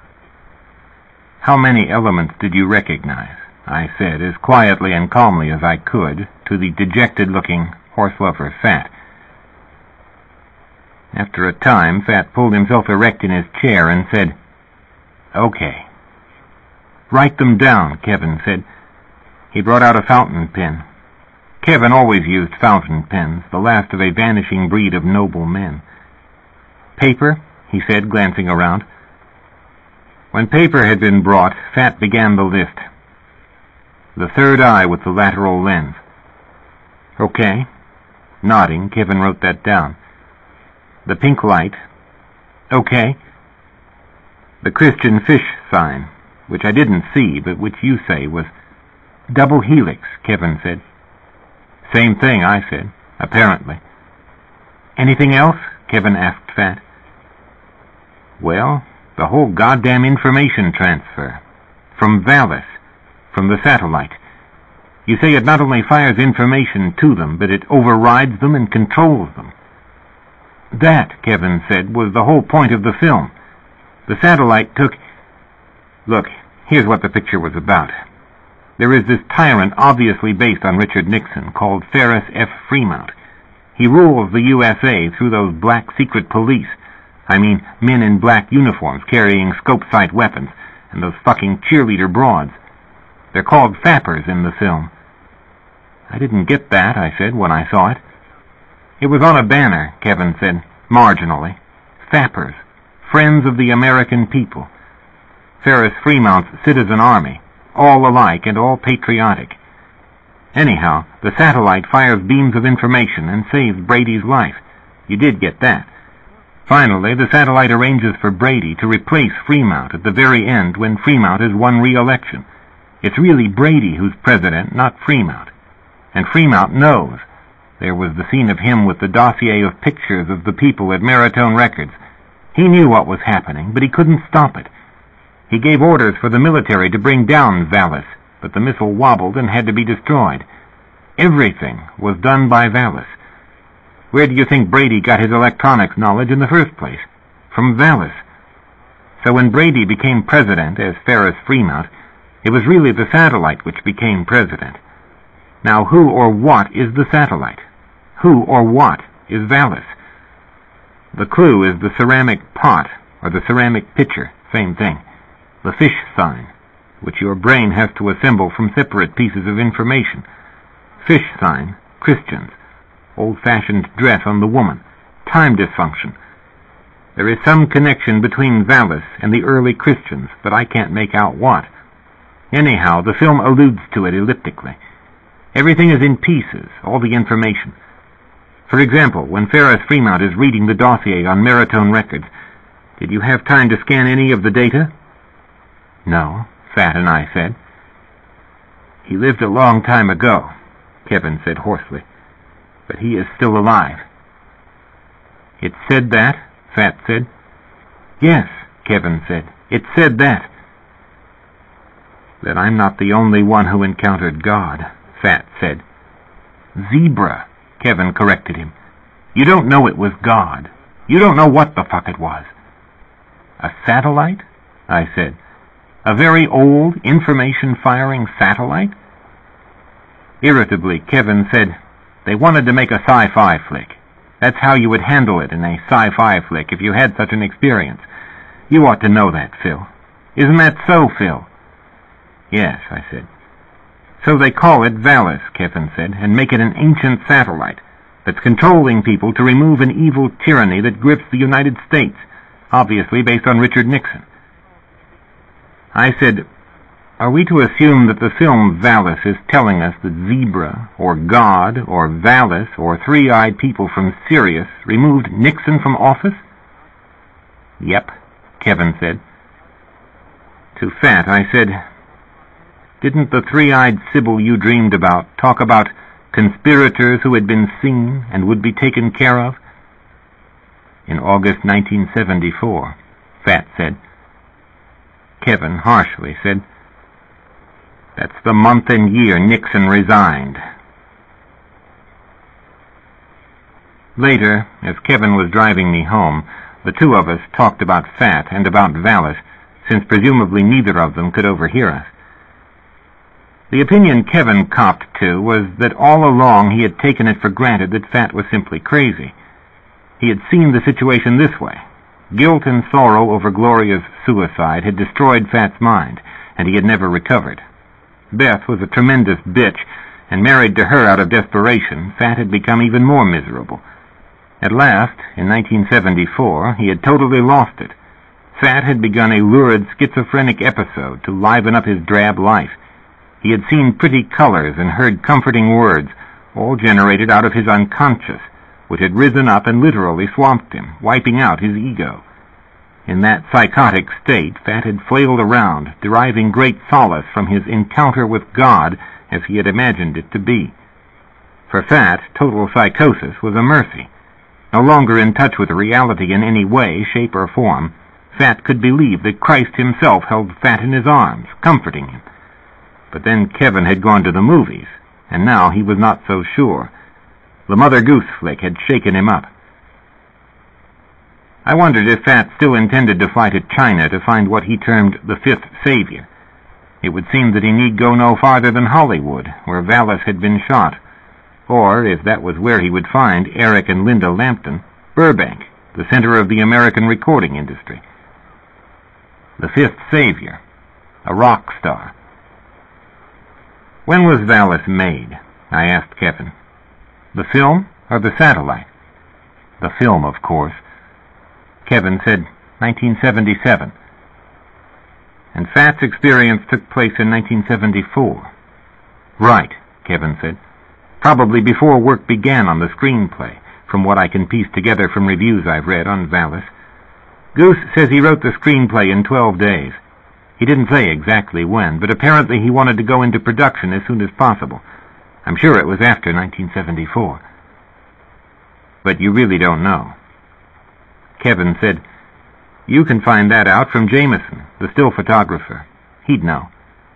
[SPEAKER 1] How many elements did you recognize? I said, as quietly and calmly as I could, to the dejected-looking horse-lover Fat. After a time, Fat pulled himself erect in his chair and said, Okay. Write them down, Kevin said. He brought out a fountain pen. Kevin always used fountain pens, the last of a vanishing breed of noble men. Paper, he said, glancing around. When paper had been brought, Fat began the list. The third eye with the lateral lens. Okay. Nodding, Kevin wrote that down. The pink light. Okay. The Christian fish sign, which I didn't see, but which you say was double helix, Kevin said. Same thing, I said, apparently. Anything else? Kevin asked Fat. Well, the whole goddamn information transfer. From Valis. From the satellite. You say it not only fires information to them, but it overrides them and controls them. That, Kevin said, was the whole point of the film. The satellite took... Look, here's what the picture was about. There is this tyrant obviously based on Richard Nixon called Ferris F. Fremont. He rules the USA through those black secret police. I mean, men in black uniforms carrying scope sight weapons, and those fucking cheerleader broads. They're called Fappers in the film. I didn't get that, I said, when I saw it. It was on a banner, Kevin said, marginally. Fappers, Friends of the American People. Ferris Fremont's citizen army, all alike and all patriotic. Anyhow, the satellite fires beams of information and saves Brady's life. You did get that. Finally, the satellite arranges for Brady to replace Fremont at the very end when Fremont has won re-election. It's really Brady who's president, not Fremont. And Fremont knows. There was the scene of him with the dossier of pictures of the people at Maratone Records. He knew what was happening, but he couldn't stop it. He gave orders for the military to bring down Valis, but the missile wobbled and had to be destroyed. Everything was done by Valis. Where do you think Brady got his electronics knowledge in the first place? From Vallis. So when Brady became president as Ferris Fremont, it was really the satellite which became president. Now who or what is the satellite? Who or what is Vallis? The clue is the ceramic pot or the ceramic pitcher, same thing. The fish sign, which your brain has to assemble from separate pieces of information. Fish sign, Christians. Old-fashioned dress on the woman. Time dysfunction. There is some connection between Vallis and the early Christians, but I can't make out what. Anyhow, the film alludes to it elliptically. Everything is in pieces, all the information. For example, when Ferris Fremont is reading the dossier on Maratone Records, did you have time to scan any of the data? No, Fat and I said. He lived a long time ago, Kevin said hoarsely, but he is still alive. It said that? Fat said. Yes, Kevin said. It said that. That I'm not the only one who encountered God, Fat said. Zebra, Kevin corrected him. You don't know it was God. You don't know what the fuck it was. A satellite? I said. A very old, information-firing satellite? Irritably, Kevin said, they wanted to make a sci-fi flick. That's how you would handle it in a sci-fi flick if you had such an experience. You ought to know that, Phil. Isn't that so, Phil? Yes, I said. So they call it Vallis, Kevin said, and make it an ancient satellite that's controlling people to remove an evil tyranny that grips the United States, obviously based on Richard Nixon. I said, are we to assume that the film Vallis is telling us that Zebra, or God, or Vallis, or three-eyed people from Sirius removed Nixon from office? Yep, Kevin said. To Fat, I said, didn't the three-eyed Sybil you dreamed about talk about conspirators who had been seen and would be taken care of? In August 1974, Fat said. Kevin harshly said, that's the month and year Nixon resigned. Later, as Kevin was driving me home, the two of us talked about Fat and about Vallis, since presumably neither of them could overhear us. The opinion Kevin copped to was that all along he had taken it for granted that Fat was simply crazy. He had seen the situation this way. Guilt and sorrow over Gloria's suicide had destroyed Fat's mind, and he had never recovered. Beth was a tremendous bitch, and married to her out of desperation, Fat had become even more miserable. At last, in 1974, he had totally lost it. Fat had begun a lurid schizophrenic episode to liven up his drab life. He had seen pretty colors and heard comforting words, all generated out of his unconscious, which had risen up and literally swamped him, wiping out his ego. In that psychotic state, Fat had flailed around, deriving great solace from his encounter with God as he had imagined it to be. For Fat, total psychosis was a mercy. No longer in touch with reality in any way, shape, or form, Fat could believe that Christ himself held Fat in his arms, comforting him. But then Kevin had gone to the movies, and now he was not so sure. The Mother Goose flick had shaken him up. I wondered if Fat still intended to fly to China to find what he termed the fifth savior. It would seem that he need go no farther than Hollywood, where Vallis had been shot. Or, if that was where he would find Eric and Linda Lampton, Burbank, the center of the American recording industry. The fifth savior, a rock star. When was Vallis made? I asked Kevin. The film or the satellite? The film, of course. Kevin said 1977. And Fat's experience took place in 1974. Right, Kevin said. Probably before work began on the screenplay, from what I can piece together from reviews I've read on Vallis. Goose says he wrote the screenplay in 12 days. He didn't say exactly when, but apparently he wanted to go into production as soon as possible. I'm sure it was after 1974. But you really don't know. Kevin said, you can find that out from Jameson, the still photographer. He'd know.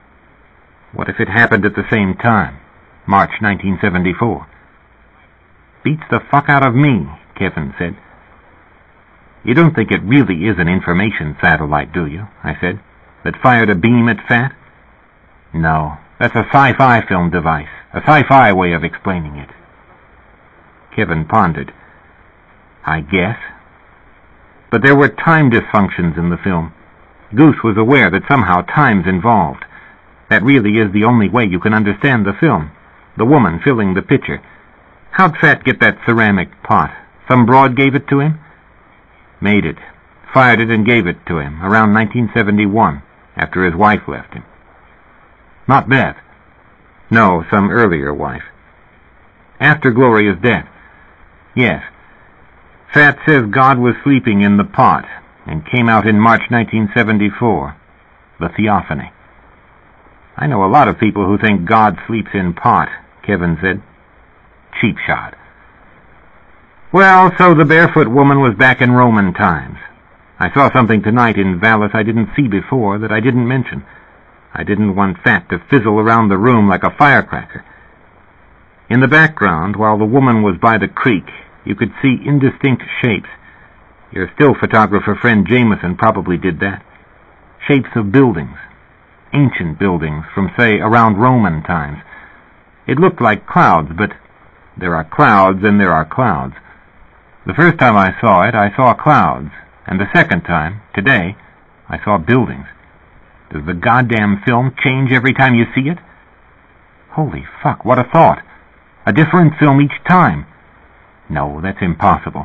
[SPEAKER 1] What if it happened at the same time, March 1974? Beats the fuck out of me, Kevin said. You don't think it really is an information satellite, do you? I said. That fired a beam at Fat? No, that's a sci-fi film device, a sci-fi way of explaining it. Kevin pondered. I guess. But there were time dysfunctions in the film. Goose was aware that somehow time's involved. That really is the only way you can understand the film. The woman filling the pitcher. How'd Fat get that ceramic pot? Some broad gave it to him? Made it. Fired it and gave it to him around 1971, after his wife left him. Not Beth. No, some earlier wife. After Gloria's death. Yes. Fat says God was sleeping in the pot and came out in March 1974. The Theophany. I know a lot of people who think God sleeps in pot, Kevin said. Cheap shot. Well, so the barefoot woman was back in Roman times. I saw something tonight in Vallis I didn't see before that I didn't mention. I didn't want Fat to fizzle around the room like a firecracker. In the background, while the woman was by the creek, you could see indistinct shapes. Your still photographer friend Jameson probably did that. Shapes of buildings. Ancient buildings from, say, around Roman times. It looked like clouds, but there are clouds and there are clouds. The first time I saw it, I saw clouds, and the second time, today, I saw buildings. Does the goddamn film change every time you see it? Holy fuck, what a thought. A different film each time. No, that's impossible.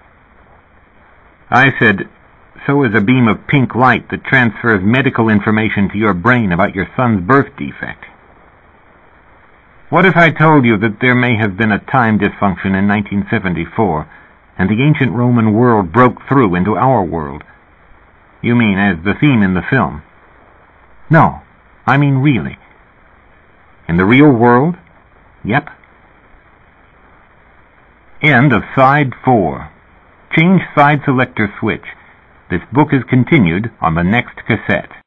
[SPEAKER 1] I said, so is a beam of pink light that transfers medical information to your brain about your son's birth defect. What if I told you that there may have been a time dysfunction in 1974, and the ancient Roman world broke through into our world? You mean as the theme in the film? No, I mean really. In the real world? Yep. End of Side 4. Change side selector switch. This book is continued on the next cassette.